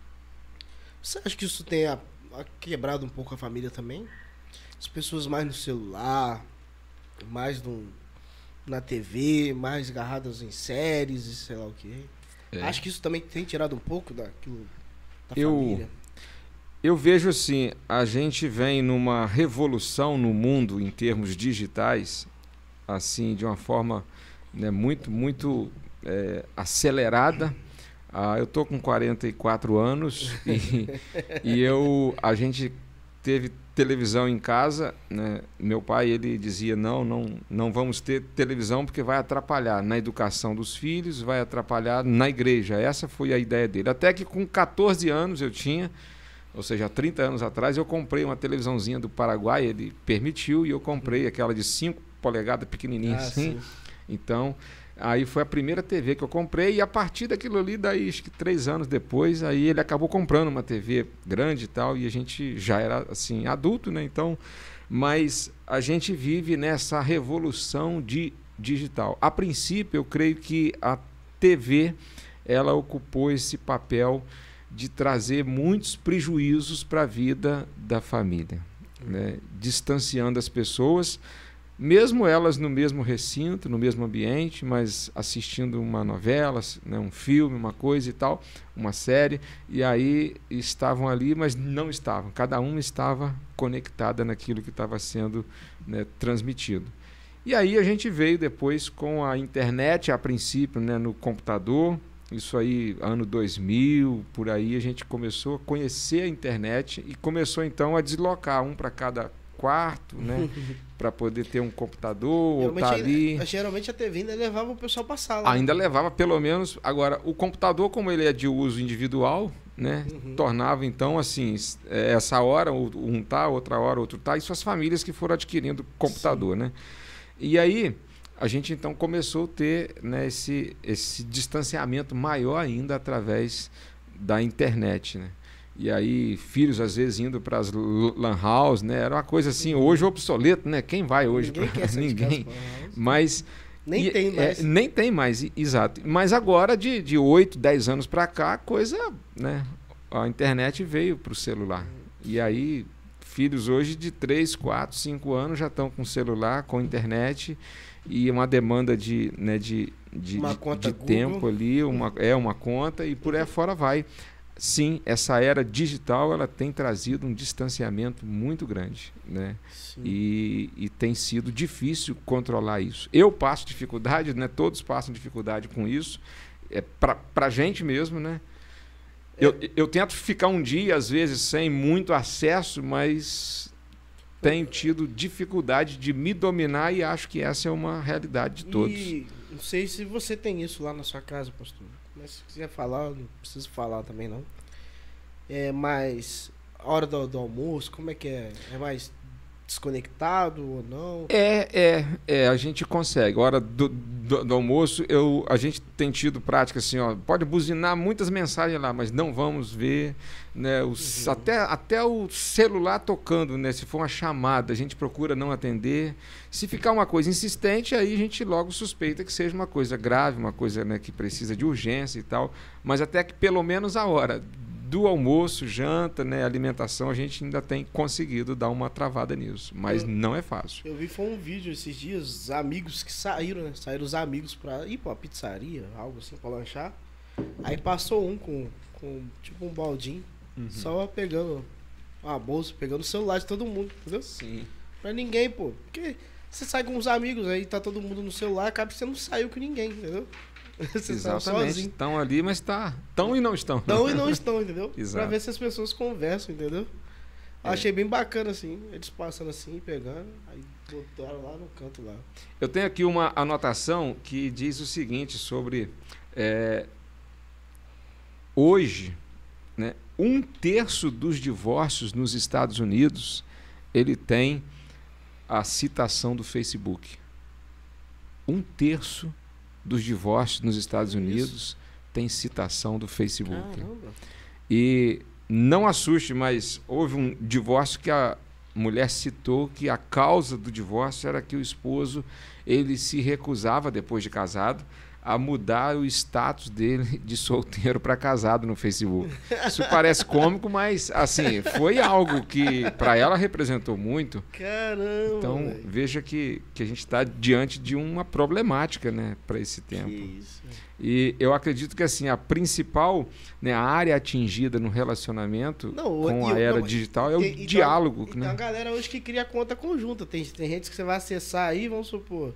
Você acha que isso tenha quebrado um pouco a família também? As pessoas mais no celular, mais no, na T V, mais agarradas em séries e sei lá o que. É. Acho que isso também tem tirado um pouco daquilo da eu, família. Eu vejo assim, a gente vem numa revolução no mundo em termos digitais, assim, de uma forma, né, muito, muito é, acelerada. Ah, eu tô com quarenta e quatro anos e, e eu, a gente teve televisão em casa, né? Meu pai, ele dizia, não, não, não vamos ter televisão porque vai atrapalhar na educação dos filhos, vai atrapalhar na igreja. Essa foi a ideia dele. Até que com catorze anos eu tinha, ou seja, trinta anos atrás, eu comprei uma televisãozinha do Paraguai, ele permitiu, e eu comprei aquela de cinco polegadas, pequenininha ah, assim. Sim. Então... Aí foi a primeira T V que eu comprei, e a partir daquilo ali, daí acho que três anos depois, aí ele acabou comprando uma T V grande e tal, e a gente já era assim, adulto, né? Então, mas a gente vive nessa revolução de digital. A princípio, eu creio que a T V, ela ocupou esse papel de trazer muitos prejuízos para a vida da família, né? Distanciando as pessoas, mesmo elas no mesmo recinto, no mesmo ambiente, mas assistindo uma novela, né, um filme, uma coisa e tal, uma série, e aí estavam ali, mas não estavam. Cada uma estava conectada naquilo que estava sendo, né, transmitido. E aí a gente veio depois com a internet, a princípio, né, no computador, isso aí, ano dois mil, por aí, a gente começou a conhecer a internet e começou então a deslocar um para cada quarto, né, para poder ter um computador ou tá ali. Geralmente a T V ainda levava o pessoal para sala. Ainda né? levava, pelo menos. Agora, o computador, como ele é de uso individual, né? Uhum. Tornava, então, assim, essa hora um tá, outra hora outro tá, isso as famílias que foram adquirindo computador, Sim. né? E aí, a gente, então, começou a ter, né, esse, esse distanciamento maior ainda através da internet, né? E aí, filhos, às vezes, indo para as lan house, né? Era uma coisa assim, uhum. hoje obsoleto, né? Quem vai hoje? Ninguém pra... quer sair Ninguém. De casa, Mas... Nem e, tem mais. É, nem tem mais, exato. Mas agora, de, de oito, dez anos para cá, a coisa, né? A internet veio para o celular. Uhum. E aí, filhos hoje de três, quatro, cinco anos já estão com celular, com internet... E uma demanda de, né, de, de, uma de, conta de tempo ali, uma, é uma conta, e por aí fora vai. Sim, essa era digital ela tem trazido um distanciamento muito grande, né? E, e tem sido difícil controlar isso. Eu passo dificuldade, né? Todos passam dificuldade com isso. É para a gente mesmo, né? É. Eu, eu tento ficar um dia, às vezes, sem muito acesso, mas... tenho tido dificuldade de me dominar e acho que essa é uma realidade de todos. E não sei se você tem isso lá na sua casa, pastor. Mas se quiser falar, não preciso falar também não. É mais a hora do, do almoço, como é que é? É mais desconectado ou não? É, é, é, a gente consegue. A hora do, do, do almoço, eu, a gente tem tido prática assim, ó, pode buzinar muitas mensagens lá, mas não vamos ver, né, os, uhum. até, até o celular tocando, né, se for uma chamada, a gente procura não atender. Se ficar uma coisa insistente, aí a gente logo suspeita que seja uma coisa grave, uma coisa, né, que precisa de urgência e tal, mas até que pelo menos a hora do almoço, janta, né, alimentação, a gente ainda tem conseguido dar uma travada nisso, mas eu, não é fácil. Eu vi foi um vídeo esses dias, os amigos que saíram, né, saíram os amigos para ir para uma pizzaria, algo assim, para lanchar. Aí passou um com, com tipo um baldinho, uhum. só pegando uma bolsa, pegando o celular de todo mundo, entendeu? Sim. Pra ninguém, pô, porque você sai com os amigos, aí tá todo mundo no celular, acaba que você não saiu com ninguém, entendeu? Você Exatamente, estão ali, mas tá, estão e não estão. Estão e não estão, entendeu? Exato. Pra ver se as pessoas conversam, entendeu? É. Achei bem bacana, assim, eles passando assim, pegando, aí botaram lá no canto lá. Eu tenho aqui uma anotação que diz o seguinte sobre... É, hoje, né, um terço dos divórcios nos Estados Unidos, ele tem a citação do Facebook. Um terço dos divórcios nos Estados Unidos Isso. tem citação do Facebook. Caramba. E não assuste, mas houve um divórcio que a mulher citou que a causa do divórcio era que o esposo ele se recusava, depois de casado, a mudar o status dele de solteiro para casado no Facebook. Isso parece cômico, mas assim, foi algo que para ela representou muito. Caramba! Então, véio. veja que, que a gente está diante de uma problemática, né, para esse tempo. Que isso. E eu acredito que assim, a principal, né, a área atingida no relacionamento não, com a era não, digital é o tem, diálogo. Então, né? Tem a galera hoje que cria conta conjunta. Tem, tem gente que você vai acessar aí, vamos supor...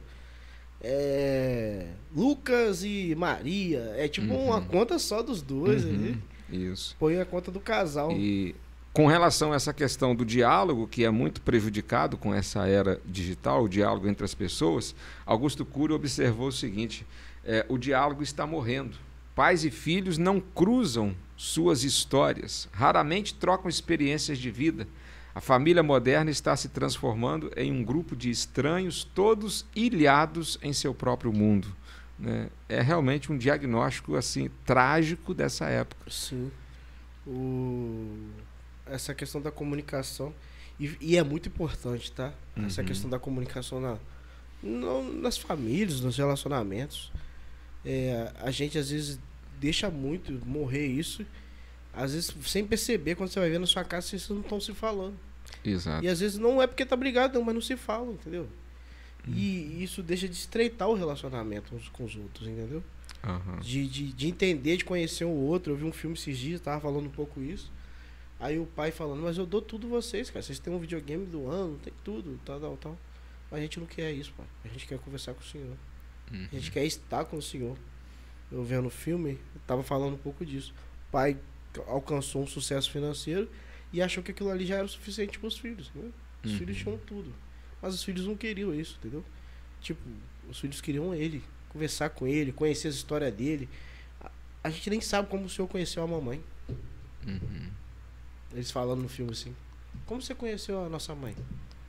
É, Lucas e Maria. É tipo uhum. uma conta só dos dois uhum. ali. Isso. Põe a conta do casal. E com relação a essa questão do diálogo, que é muito prejudicado com essa era digital, o diálogo entre as pessoas, Augusto Cury observou o seguinte: é, o diálogo está morrendo. Pais e filhos não cruzam suas histórias, raramente trocam experiências de vida. A família moderna está se transformando em um grupo de estranhos, todos ilhados em seu próprio mundo. Né? É realmente um diagnóstico assim trágico dessa época. Sim. O... Essa questão da comunicação. E, e é muito importante, tá? Uhum. Essa questão da comunicação na, no, nas famílias, nos relacionamentos. É, a gente às vezes deixa muito morrer isso. Às vezes, sem perceber, quando você vai ver na sua casa, vocês não estão se falando. Exato. E às vezes não é porque tá brigado, não, mas não se falam, entendeu? Hum. E isso deixa de estreitar o relacionamento uns com os outros, entendeu? Uhum. De, de, de entender, de conhecer o outro. Eu vi um filme esses dias, tava falando um pouco isso. Aí o pai falando, mas eu dou tudo vocês, cara. Vocês têm um videogame do ano, tem tudo, tal, tal, tal. Mas a gente não quer isso, pai. A gente quer conversar com o senhor. Uhum. A gente quer estar com o senhor. Eu vendo o filme, eu tava falando um pouco disso. O pai alcançou um sucesso financeiro e achou que aquilo ali já era o suficiente para os filhos, né? Os uhum. filhos tinham tudo, mas os filhos não queriam isso, entendeu? Tipo, os filhos queriam ele, conversar com ele, conhecer a história dele. A, a gente nem sabe como o senhor conheceu a mamãe. Uhum. Eles falando no filme assim, como você conheceu a nossa mãe?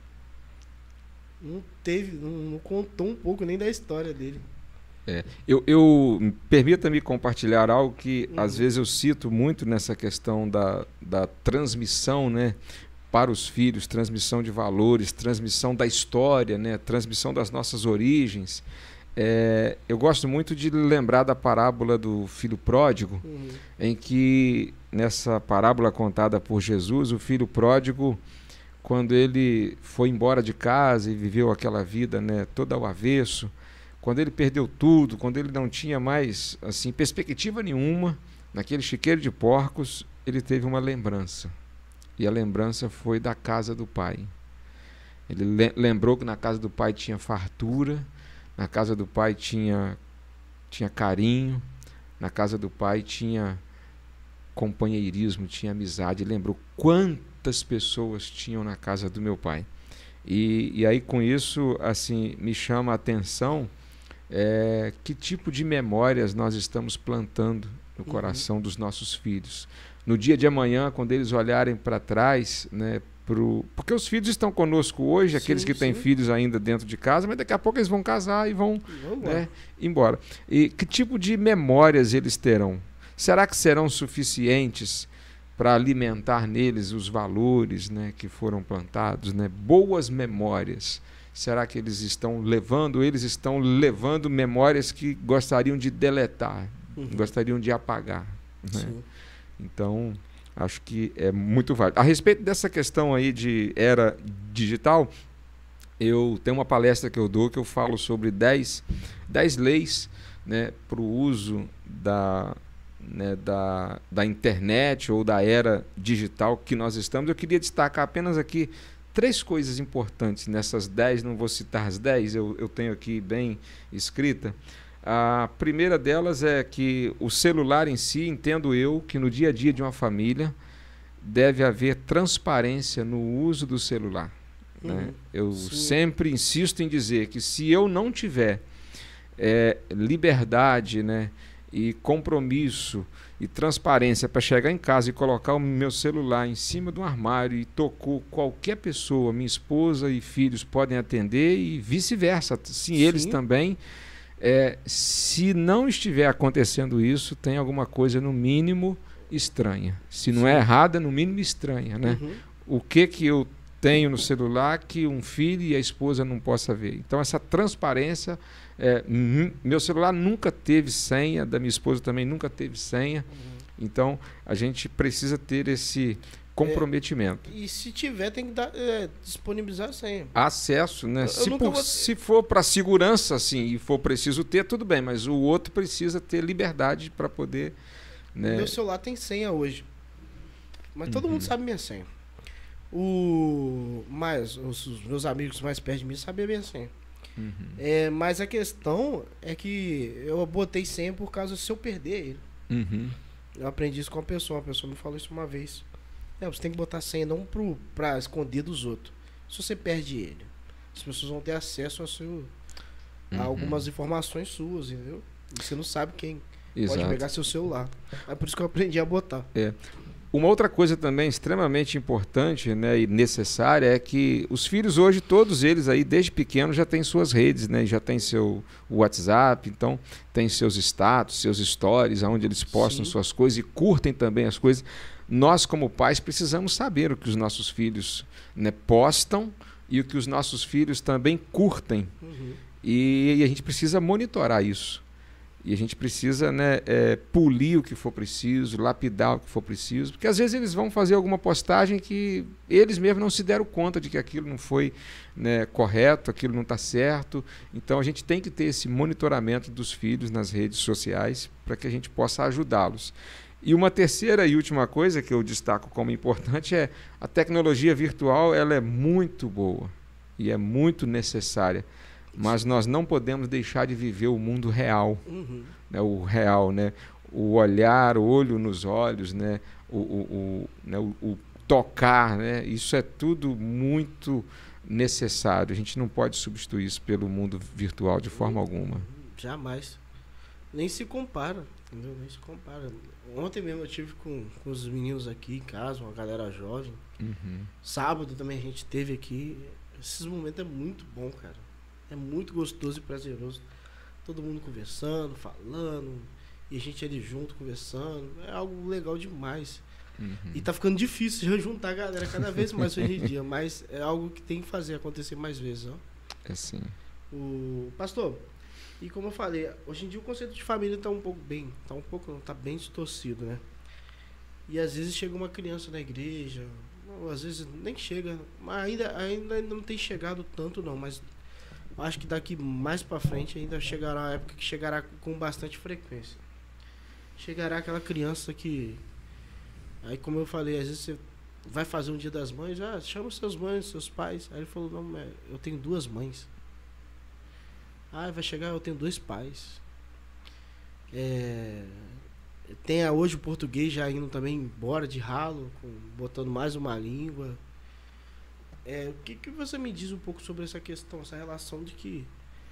Não teve, não, não contou um pouco nem da história dele. É, eu, eu permita-me compartilhar algo que Uhum. às vezes eu cito muito nessa questão da, da transmissão, né, para os filhos, transmissão de valores, transmissão da história, né, transmissão das nossas origens. É, eu gosto muito de lembrar da parábola do filho pródigo, Uhum. em que nessa parábola contada por Jesus, o filho pródigo, quando ele foi embora de casa e viveu aquela vida, né, toda ao avesso, quando ele perdeu tudo, quando ele não tinha mais assim perspectiva nenhuma, naquele chiqueiro de porcos, ele teve uma lembrança. E a lembrança foi da casa do pai. Ele le- lembrou que na casa do pai tinha fartura, na casa do pai tinha, tinha carinho, na casa do pai tinha companheirismo, tinha amizade. Ele lembrou quantas pessoas tinham na casa do meu pai. E, e aí com isso assim me chama a atenção é, que tipo de memórias nós estamos plantando no Uhum. coração dos nossos filhos. No dia de amanhã, quando eles olharem para trás, né, pro, porque os filhos estão conosco hoje, Sim, aqueles que têm sim. filhos ainda dentro de casa, mas daqui a pouco eles vão casar e vão, Vamos embora. né, embora. E que tipo de memórias eles terão? Será que serão suficientes para alimentar neles os valores, né, que foram plantados, né, boas memórias? Será que eles estão levando, eles estão levando memórias que gostariam de deletar, Uhum. gostariam de apagar, né? Sim. Então, acho que é muito válido. A respeito dessa questão aí de era digital, eu tenho uma palestra que eu dou que eu falo sobre dez leis, né, para o uso da, né, da, da internet ou da era digital que nós estamos. Eu queria destacar apenas aqui três coisas importantes nessas dez, não vou citar as dez, eu, eu tenho aqui bem escrita. A primeira delas é que o celular em si, entendo eu, que no dia a dia de uma família deve haver transparência no uso do celular. Uhum. Né? Eu Sim. sempre insisto em dizer que se eu não tiver é, liberdade, né, e compromisso e transparência para chegar em casa e colocar o meu celular em cima do armário e tocou qualquer pessoa, minha esposa e filhos podem atender e vice-versa, sim, eles Sim. também. É, se não estiver acontecendo isso, tem alguma coisa no mínimo estranha. Se não Sim. é errada, no mínimo estranha, né? Uhum. O que que eu tenho no celular que um filho e a esposa não possa ver? Então essa transparência, é, hum, meu celular nunca teve senha, da minha esposa também nunca teve senha. Uhum. Então a gente precisa ter esse comprometimento. E se tiver, tem que dar, é, disponibilizar a senha. Acesso, né? Eu- eu se, nunca por- vou- se for para segurança, assim, e for preciso ter, tudo bem, mas o outro precisa ter liberdade para poder, né? Meu celular tem senha hoje. Mas todo Uhum. mundo sabe minha senha. O... Mas os, os meus amigos mais perto de mim sabem a minha senha. Uhum. É, mas a questão é que eu botei senha por causa se eu perder ele. Uhum. Eu aprendi isso com uma pessoa. Uma pessoa me falou isso uma vez. É, você tem que botar senha não pro, pra esconder dos outros. Se você perde ele, as pessoas vão ter acesso a, seu, a Uhum. algumas informações suas, entendeu? E você não sabe quem Exato. pode pegar seu celular. É por isso que eu aprendi a botar. Uma outra coisa também extremamente importante, né, e necessária é que os filhos hoje, todos eles aí, desde pequenos, já têm suas redes, né, já tem seu WhatsApp, então tem seus status, seus stories, onde eles postam Sim. suas coisas e curtem também as coisas. Nós, como pais, precisamos saber o que os nossos filhos, né, postam e o que os nossos filhos também curtem. Uhum. E, e a gente precisa monitorar isso. E a gente precisa, né, é, polir o que for preciso, lapidar o que for preciso, porque às vezes eles vão fazer alguma postagem que eles mesmos não se deram conta de que aquilo não foi, né, correto, aquilo não está certo. Então a gente tem que ter esse monitoramento dos filhos nas redes sociais para que a gente possa ajudá-los. E uma terceira e última coisa que eu destaco como importante é a tecnologia virtual. Ela é muito boa e é muito necessária. Mas nós não podemos deixar de viver o mundo real, Uhum. né? O real, né? O olhar, o olho nos olhos, né? O, o, o, né? o, o tocar, né? Isso é tudo muito necessário. A gente não pode substituir isso pelo mundo virtual de forma alguma. Jamais. Nem se compara. Entendeu? Nem se compara. Ontem mesmo eu tive com, com os meninos aqui em casa, uma galera jovem. Uhum. Sábado também a gente teve aqui. Esses momentos é muito bom, cara. É muito gostoso e prazeroso. Todo mundo conversando, falando. E a gente ali junto conversando. É algo legal demais. Uhum. E tá ficando difícil de juntar a galera cada vez mais hoje em dia. Mas é algo que tem que fazer acontecer mais vezes, ó. É sim. O pastor, e como eu falei, hoje em dia o conceito de família tá um pouco bem, tá um pouco, não, tá bem distorcido, né? E às vezes chega uma criança na igreja, ou às vezes nem chega, mas ainda, ainda não tem chegado tanto não, mas acho que daqui mais pra frente ainda chegará a época que chegará com bastante frequência. Chegará aquela criança que, aí como eu falei, às vezes você vai fazer um dia das mães, ah, chama seus mães, seus pais. Aí ele falou, não, eu tenho duas mães. Ah, vai chegar, eu tenho dois pais. É, tem a, hoje o português já indo também embora de ralo, com, botando mais uma língua. É, o que, que você me diz um pouco sobre essa questão, essa relação de que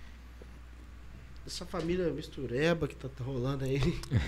essa família mistureba que tá, tá rolando aí?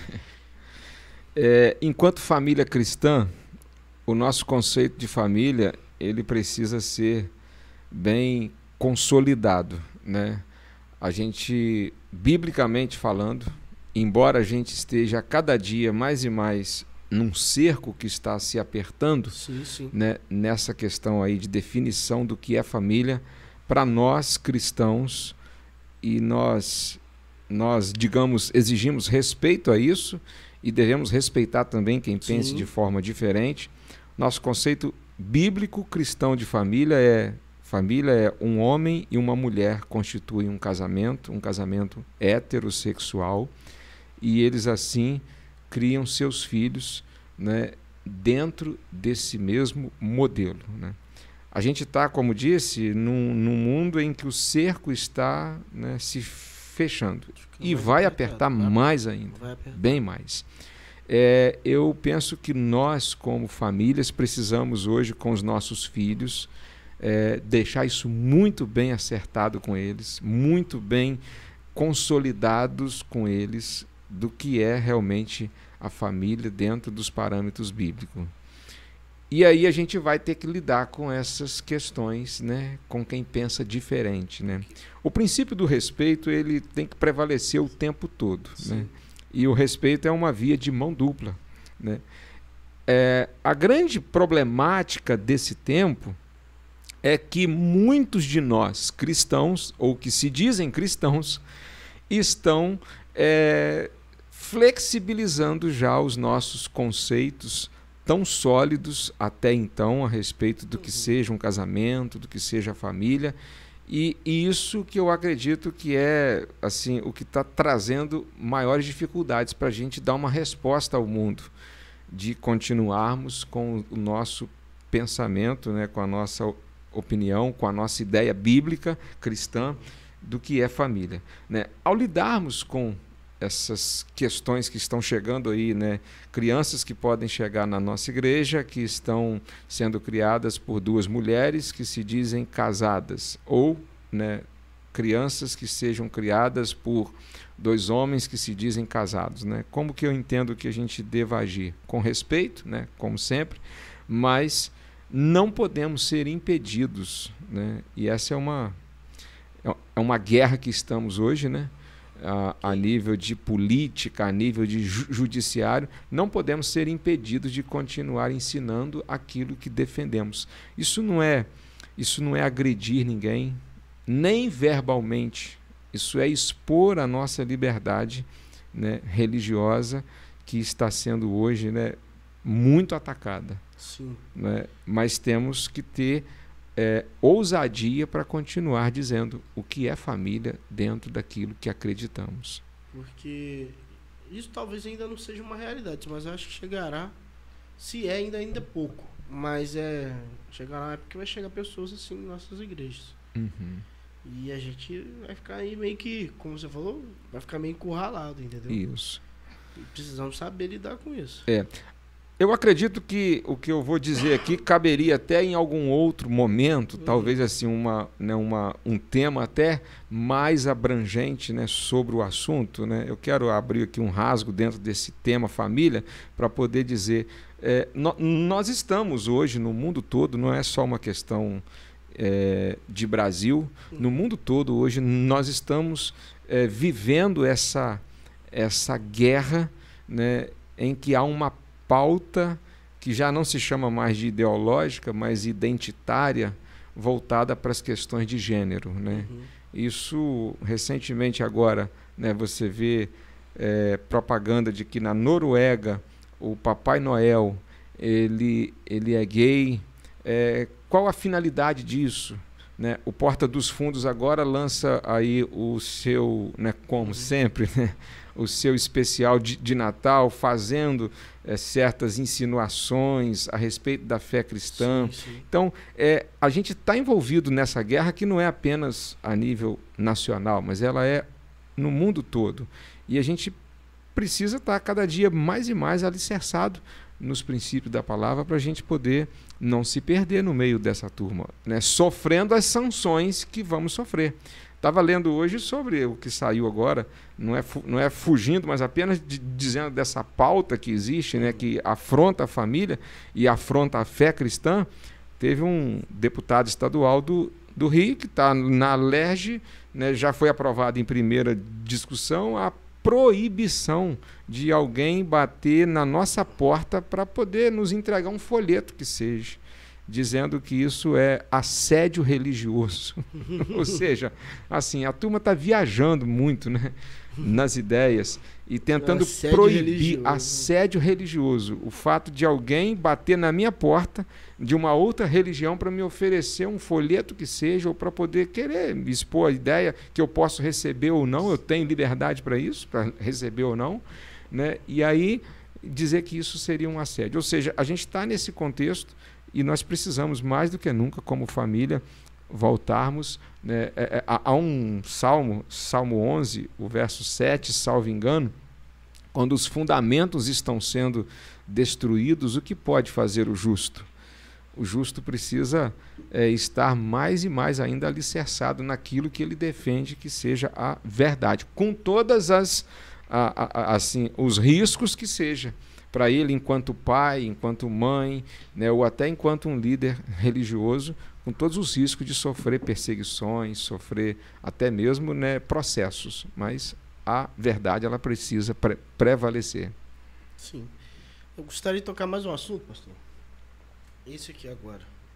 É, enquanto família cristã, o nosso conceito de família, ele precisa ser bem consolidado, né? A gente, biblicamente falando, embora a gente esteja a cada dia mais e mais num cerco que está se apertando, Sim, sim. né, nessa questão aí de definição do que é família, para nós cristãos, e nós, nós, digamos, exigimos respeito a isso e devemos respeitar também quem pense Sim. de forma diferente. Nosso conceito bíblico cristão de família é: família é um homem e uma mulher constituem um casamento, um casamento heterossexual, e eles assim criam seus filhos, né, dentro desse mesmo modelo, né? A gente está, como disse, num, num mundo em que o cerco está, né, se fechando e vai apertar mais ainda, Vai apertar. bem mais. É, eu penso que nós, como famílias, precisamos hoje, com os nossos filhos, É, deixar isso muito bem acertado com eles, muito bem consolidados com eles, do que é realmente a família dentro dos parâmetros bíblicos. E aí a gente vai ter que lidar com essas questões, né, com quem pensa diferente, né? O princípio do respeito, ele tem que prevalecer o tempo todo, né? E o respeito é uma via de mão dupla, né? É, a grande problemática desse tempo é que muitos de nós, cristãos, ou que se dizem cristãos, estão é, flexibilizando já os nossos conceitos tão sólidos até então a respeito do que seja um casamento, do que seja a família, e, e isso que eu acredito que é assim o que está trazendo maiores dificuldades para a gente dar uma resposta ao mundo, de continuarmos com o nosso pensamento, né, com a nossa opinião, com a nossa ideia bíblica cristã do que é família, né? Ao lidarmos com essas questões que estão chegando aí, né, crianças que podem chegar na nossa igreja, que estão sendo criadas por duas mulheres que se dizem casadas, ou, né, crianças que sejam criadas por dois homens que se dizem casados, né? Como que eu entendo que a gente deva agir? Com respeito, né, como sempre, mas não podemos ser impedidos, né? E essa é uma, é uma guerra que estamos hoje, né? A, a nível de política, a nível de ju judiciário, não podemos ser impedidos de continuar ensinando aquilo que defendemos. Isso não é, isso não é agredir ninguém, nem verbalmente. Isso é expor a nossa liberdade, né, religiosa, que está sendo hoje, né, muito atacada. Sim. Né? Mas temos que ter é, ousadia para continuar dizendo o que é família dentro daquilo que acreditamos. Porque isso talvez ainda não seja uma realidade, mas eu acho que chegará, se é ainda, ainda é pouco, mas é, chegará uma época que vai chegar pessoas assim em nossas igrejas. Uhum. E a gente vai ficar aí meio que, como você falou, vai ficar meio encurralado, entendeu? Isso. E precisamos saber lidar com isso. É. Eu acredito que o que eu vou dizer aqui caberia até em algum outro momento, uhum. talvez assim uma, né, uma, um tema até mais abrangente, né, sobre o assunto, né? Eu quero abrir aqui um rasgo dentro desse tema família para poder dizer, é, no, nós estamos hoje no mundo todo, não é só uma questão é, de Brasil, uhum. no mundo todo hoje nós estamos é, vivendo essa, essa guerra, né, em que há uma pauta que já não se chama mais de ideológica, mas identitária, voltada para as questões de gênero, né? Uhum. Isso, recentemente agora, né, você vê é, propaganda de que na Noruega o Papai Noel ele, ele é gay. É, qual a finalidade disso? Né? O Porta dos Fundos agora lança aí o seu, né, como uhum. sempre, né, o seu especial de, de Natal, fazendo é, certas insinuações a respeito da fé cristã. Sim, sim. Então, é, a gente está envolvido nessa guerra que não é apenas a nível nacional, mas ela é no mundo todo. E a gente precisa estar cada dia mais e mais alicerçado nos princípios da palavra para a gente poder não se perder no meio dessa turma, né? Sofrendo as sanções que vamos sofrer. Estava lendo hoje sobre o que saiu agora, não é, não é fugindo, mas apenas de, dizendo dessa pauta que existe, né, que afronta a família e afronta a fé cristã. Teve um deputado estadual do, do Rio, que está na Lerge, né, já foi aprovado em primeira discussão a proibição de alguém bater na nossa porta para poder nos entregar um folheto que seja, dizendo que isso é assédio religioso. Ou seja, assim, a turma está viajando muito, né, nas ideias e tentando assédio proibir religioso. assédio religioso. O fato de alguém bater na minha porta de uma outra religião para me oferecer um folheto que seja, ou para poder querer expor a ideia que eu posso receber ou não, eu tenho liberdade para isso, para receber ou não, né? E aí dizer que isso seria um assédio. Ou seja, a gente está nesse contexto e nós precisamos mais do que nunca, como família, voltarmos, né? é, é, há um salmo, Salmo onze, o verso sete, salvo engano, quando os fundamentos estão sendo destruídos, o que pode fazer o justo? O justo precisa é, estar mais e mais ainda alicerçado naquilo que ele defende que seja a verdade, com todas as a, a, assim, os riscos que seja para ele enquanto pai, enquanto mãe, né, ou até enquanto um líder religioso, com todos os riscos de sofrer perseguições, sofrer até mesmo, né, processos. Mas a verdade ela precisa pre prevalecer. Sim. Eu gostaria de tocar mais um assunto, pastor. Esse aqui agora.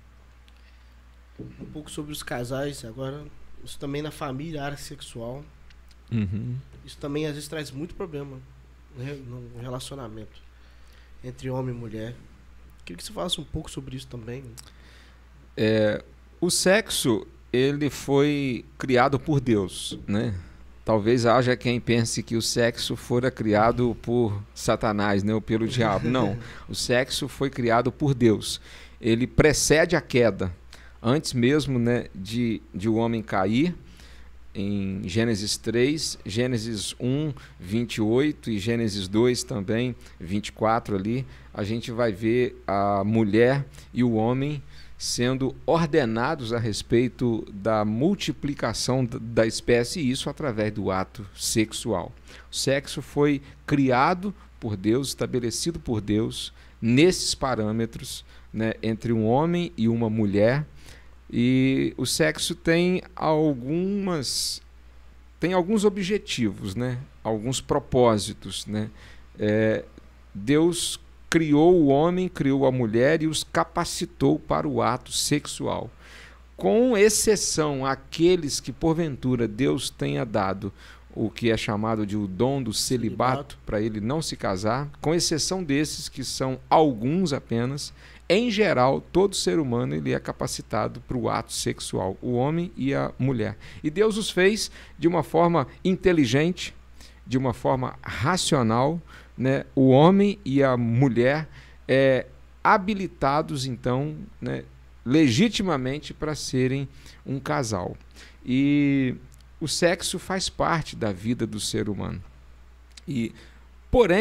Um pouco sobre os casais agora. Isso também na família, área sexual. Uhum. Isso também às vezes traz muito problema, né, no relacionamento entre homem e mulher. Queria que você falasse um pouco sobre isso também. É, o sexo, ele foi criado por Deus, né? Talvez haja quem pense que o sexo fora criado por Satanás, né, ou pelo diabo. Não, o sexo foi criado por Deus. Ele precede a queda. Antes mesmo, né, de, de o homem cair, em Gênesis três, Gênesis um, vinte e oito e Gênesis dois também, vinte e quatro ali, a gente vai ver a mulher e o homem sendo ordenados a respeito da multiplicação da espécie, e isso através do ato sexual. O sexo foi criado por Deus, estabelecido por Deus, nesses parâmetros, né, entre um homem e uma mulher. E o sexo tem algumas tem alguns objetivos, né? Alguns propósitos, né? É, Deus criou o homem, criou a mulher e os capacitou para o ato sexual. Com exceção àqueles que porventura Deus tenha dado o que é chamado de o dom do celibato, para ele não se casar, com exceção desses que são alguns apenas. Em geral, todo ser humano ele é capacitado para o ato sexual, o homem e a mulher. E Deus os fez de uma forma inteligente, de uma forma racional, né? O homem e a mulher é, habilitados, então, né, legitimamente para serem um casal. E o sexo faz parte da vida do ser humano. E, porém,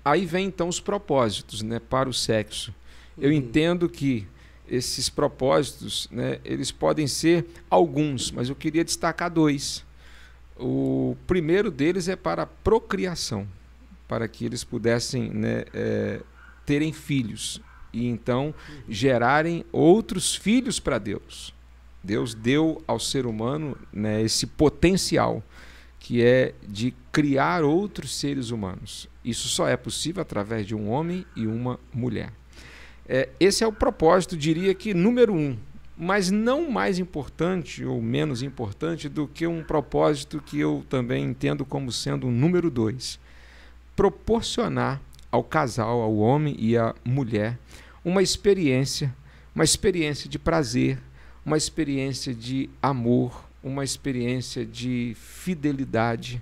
aí vem então os propósitos, né, para o sexo. Eu Uhum. entendo que esses propósitos, né, eles podem ser alguns, mas eu queria destacar dois. O primeiro deles é para a procriação, para que eles pudessem, né, é, terem filhos e então gerarem outros filhos para Deus. Deus deu ao ser humano, né, esse potencial que é de criar outros seres humanos. Isso só é possível através de um homem e uma mulher. É, esse é o propósito, diria que número um, mas não mais importante ou menos importante do que um propósito que eu também entendo como sendo um número dois. Proporcionar ao casal, ao homem e à mulher, uma experiência, uma experiência de prazer, uma experiência de amor, uma experiência de fidelidade.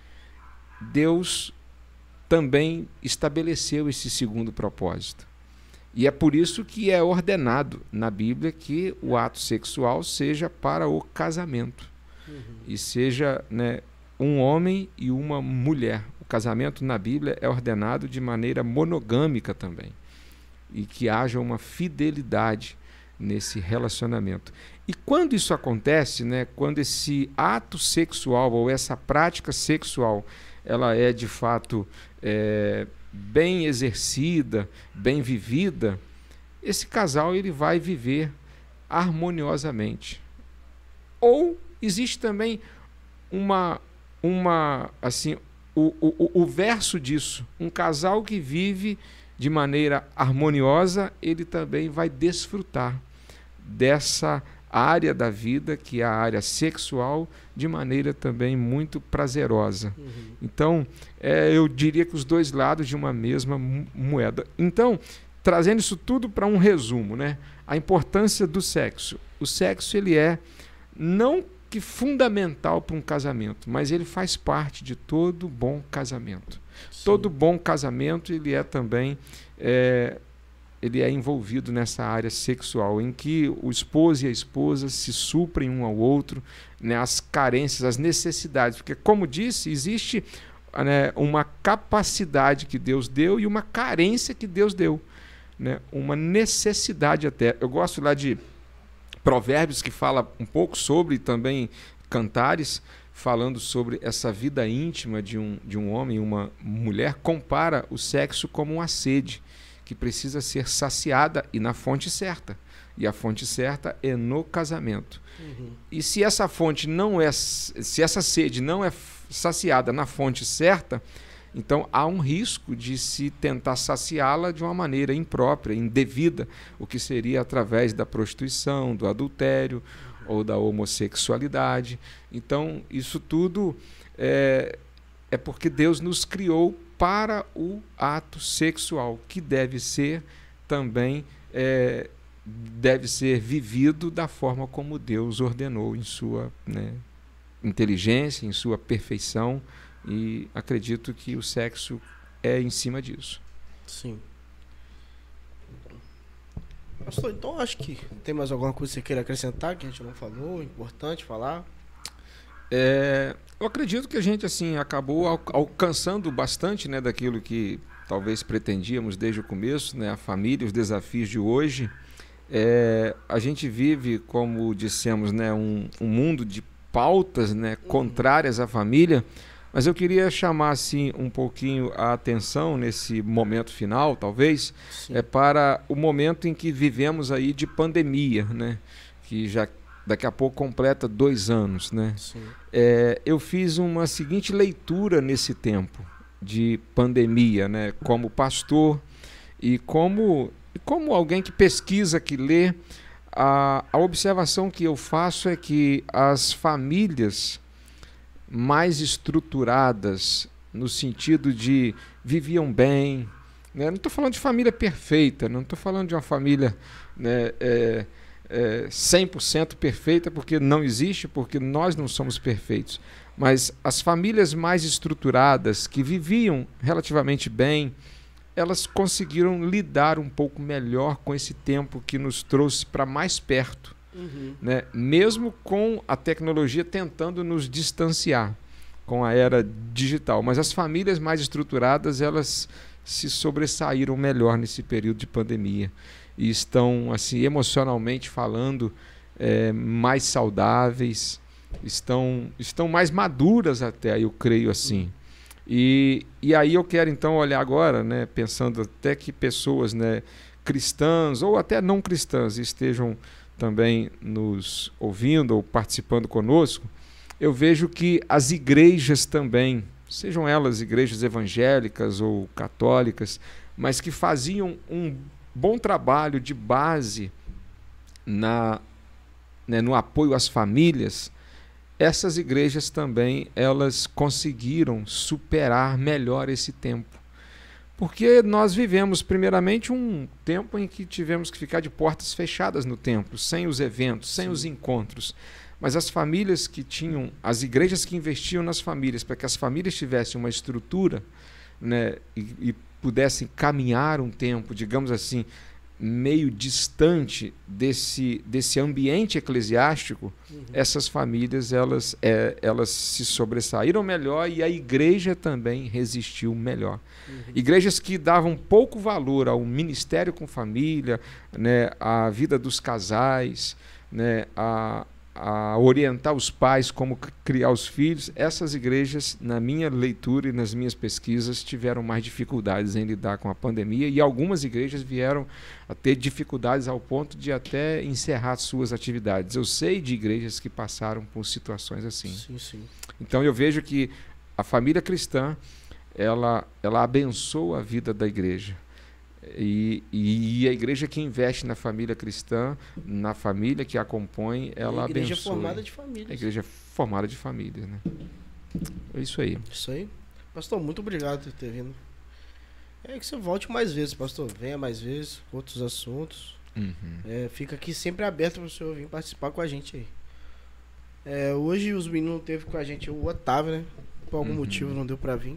Deus também estabeleceu esse segundo propósito. E é por isso que é ordenado na Bíblia que o ato sexual seja para o casamento. Uhum. E seja, né, um homem e uma mulher. O casamento na Bíblia é ordenado de maneira monogâmica também. E que haja uma fidelidade nesse relacionamento. E quando isso acontece, né, quando esse ato sexual ou essa prática sexual ela é de fato é, bem exercida, bem vivida, esse casal ele vai viver harmoniosamente. Ou existe também uma, uma assim, o, o, o verso disso, um casal que vive de maneira harmoniosa, ele também vai desfrutar dessa área da vida, que é a área sexual, de maneira também muito prazerosa. Uhum. Então, é, eu diria que os dois lados de uma mesma moeda. Então, trazendo isso tudo para um resumo, né? A importância do sexo. O sexo, ele é não que fundamental para um casamento, mas ele faz parte de todo bom casamento. Sim. Todo bom casamento, ele é também... É, ele é envolvido nessa área sexual, em que o esposo e a esposa se suprem um ao outro, né, as carências, as necessidades. Porque, como disse, existe, né, uma capacidade que Deus deu e uma carência que Deus deu, né, uma necessidade até. Eu gosto lá de Provérbios, que fala um pouco sobre, também Cantares, falando sobre essa vida íntima de um, de um homem e uma mulher, compara o sexo como uma sede, que precisa ser saciada e na fonte certa. E a fonte certa é no casamento. Uhum. E se essa fonte não é, se essa sede não é saciada na fonte certa, então há um risco de se tentar saciá-la de uma maneira imprópria, indevida, o que seria através da prostituição, do adultério, uhum, ou da homossexualidade. Então, isso tudo é, é porque Deus nos criou para o ato sexual, que deve ser também é, deve ser vivido da forma como Deus ordenou, em sua, né, inteligência, em sua perfeição, e acredito que o sexo é em cima disso. Sim. Pastor, então acho que tem mais alguma coisa que você queira acrescentar que a gente não falou, importante falar? É, eu acredito que a gente assim acabou al alcançando bastante, né, daquilo que talvez pretendíamos desde o começo, né, a família, os desafios de hoje. É, a gente vive, como dissemos, né, um, um mundo de pautas, né, contrárias à família, mas eu queria chamar assim um pouquinho a atenção nesse momento final, talvez, é para o momento em que vivemos aí de pandemia, né, que já daqui a pouco completa dois anos, né? É, eu fiz uma seguinte leitura nesse tempo de pandemia, né? Como pastor e como, como alguém que pesquisa, que lê, a, a observação que eu faço é que as famílias mais estruturadas, no sentido de viviam bem, né? Não estou falando de família perfeita, não estou falando de uma família, né, é, É, cem por cento perfeita, porque não existe, porque nós não somos perfeitos, mas as famílias mais estruturadas, que viviam relativamente bem, elas conseguiram lidar um pouco melhor com esse tempo que nos trouxe para mais perto, uhum, né? Mesmo com a tecnologia tentando nos distanciar com a era digital, mas as famílias mais estruturadas, elas se sobressaíram melhor nesse período de pandemia e estão, assim, emocionalmente falando, é, mais saudáveis, estão, estão mais maduras até, eu creio assim. E, e aí eu quero então olhar agora, né, pensando até que pessoas, né, cristãs ou até não cristãs estejam também nos ouvindo ou participando conosco, eu vejo que as igrejas também, sejam elas igrejas evangélicas ou católicas, mas que faziam um bom trabalho de base na, né, no apoio às famílias, essas igrejas também elas conseguiram superar melhor esse tempo. Porque nós vivemos, primeiramente, um tempo em que tivemos que ficar de portas fechadas no templo, sem os eventos, sem Sim. os encontros. Mas as famílias que tinham, as igrejas que investiam nas famílias, para que as famílias tivessem uma estrutura, né, e, e pudessem caminhar um tempo, digamos assim, meio distante desse, desse ambiente eclesiástico, uhum. essas famílias elas, é, elas se sobressaíram melhor e a igreja também resistiu melhor. Uhum. Igrejas que davam pouco valor ao ministério com família, né, à vida dos casais, né, a a orientar os pais como criar os filhos, essas igrejas, na minha leitura e nas minhas pesquisas, tiveram mais dificuldades em lidar com a pandemia e algumas igrejas vieram a ter dificuldades ao ponto de até encerrar suas atividades. Eu sei de igrejas que passaram por situações assim. Sim, sim. Então eu vejo que a família cristã, ela, ela abençoa a vida da igreja. E, e a igreja que investe na família cristã, na família que a compõe, ela abençoa. A igreja abençoa. formada de famílias. A igreja formada de famílias, né? É isso aí. Isso aí. Pastor, muito obrigado por ter vindo. É que você volte mais vezes, pastor. Venha mais vezes, outros assuntos. Uhum. É, fica aqui sempre aberto para o senhor vir participar com a gente aí. É, hoje os meninos não teve com a gente, o Otávio, né? Por algum uhum. motivo não deu para vir.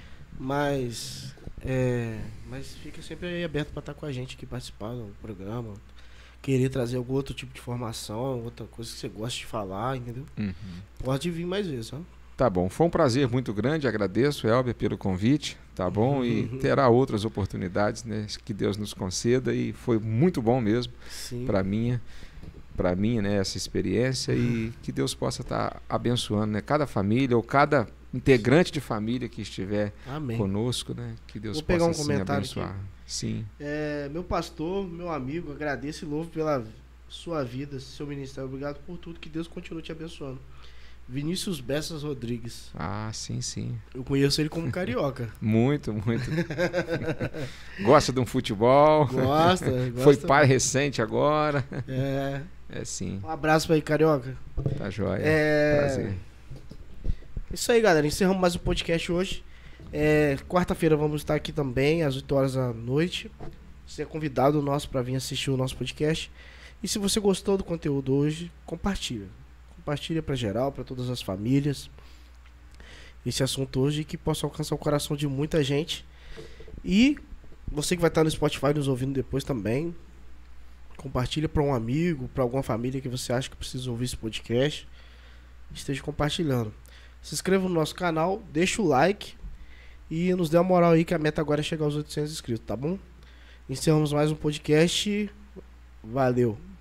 Mas... É, mas fica sempre aí aberto para estar com a gente aqui, participar do programa, querer trazer algum outro tipo de informação, outra coisa que você gosta de falar, entendeu? Uhum. Pode vir mais vezes, ó. Tá bom, foi um prazer muito grande, agradeço, Elber, pelo convite, tá bom? E uhum. terá outras oportunidades, né, que Deus nos conceda, e foi muito bom mesmo para mim, para mim, né, essa experiência, e que Deus possa estar abençoando, né, cada família ou cada integrante de família que estiver Amém. Conosco, né? Que Deus Vou pegar possa um comentário assim, abençoar. Aqui. Sim. É, meu pastor, meu amigo, agradeço e louvo pela sua vida, seu ministério. Obrigado por tudo, que Deus continue te abençoando. Vinícius Bessas Rodrigues. Ah, sim, sim. Eu conheço ele como carioca. Muito, muito. Gosta de um futebol. Gosta, gosta. Foi pai recente agora. É. É sim. Um abraço pra aí, carioca. Tá joia. É... Prazer. Isso aí, galera. Encerramos mais um podcast hoje. É, quarta-feira vamos estar aqui também, às oito horas da noite. Você é convidado nosso para vir assistir o nosso podcast. E se você gostou do conteúdo hoje, compartilha. Compartilha para geral, para todas as famílias. Esse assunto hoje, que possa alcançar o coração de muita gente. E você que vai estar no Spotify nos ouvindo depois também, compartilha para um amigo, para alguma família que você acha que precisa ouvir esse podcast. Esteja compartilhando. Se inscreva no nosso canal, deixa o like e nos dê uma moral aí, que a meta agora é chegar aos oitocentos inscritos, tá bom? Encerramos mais um podcast. Valeu!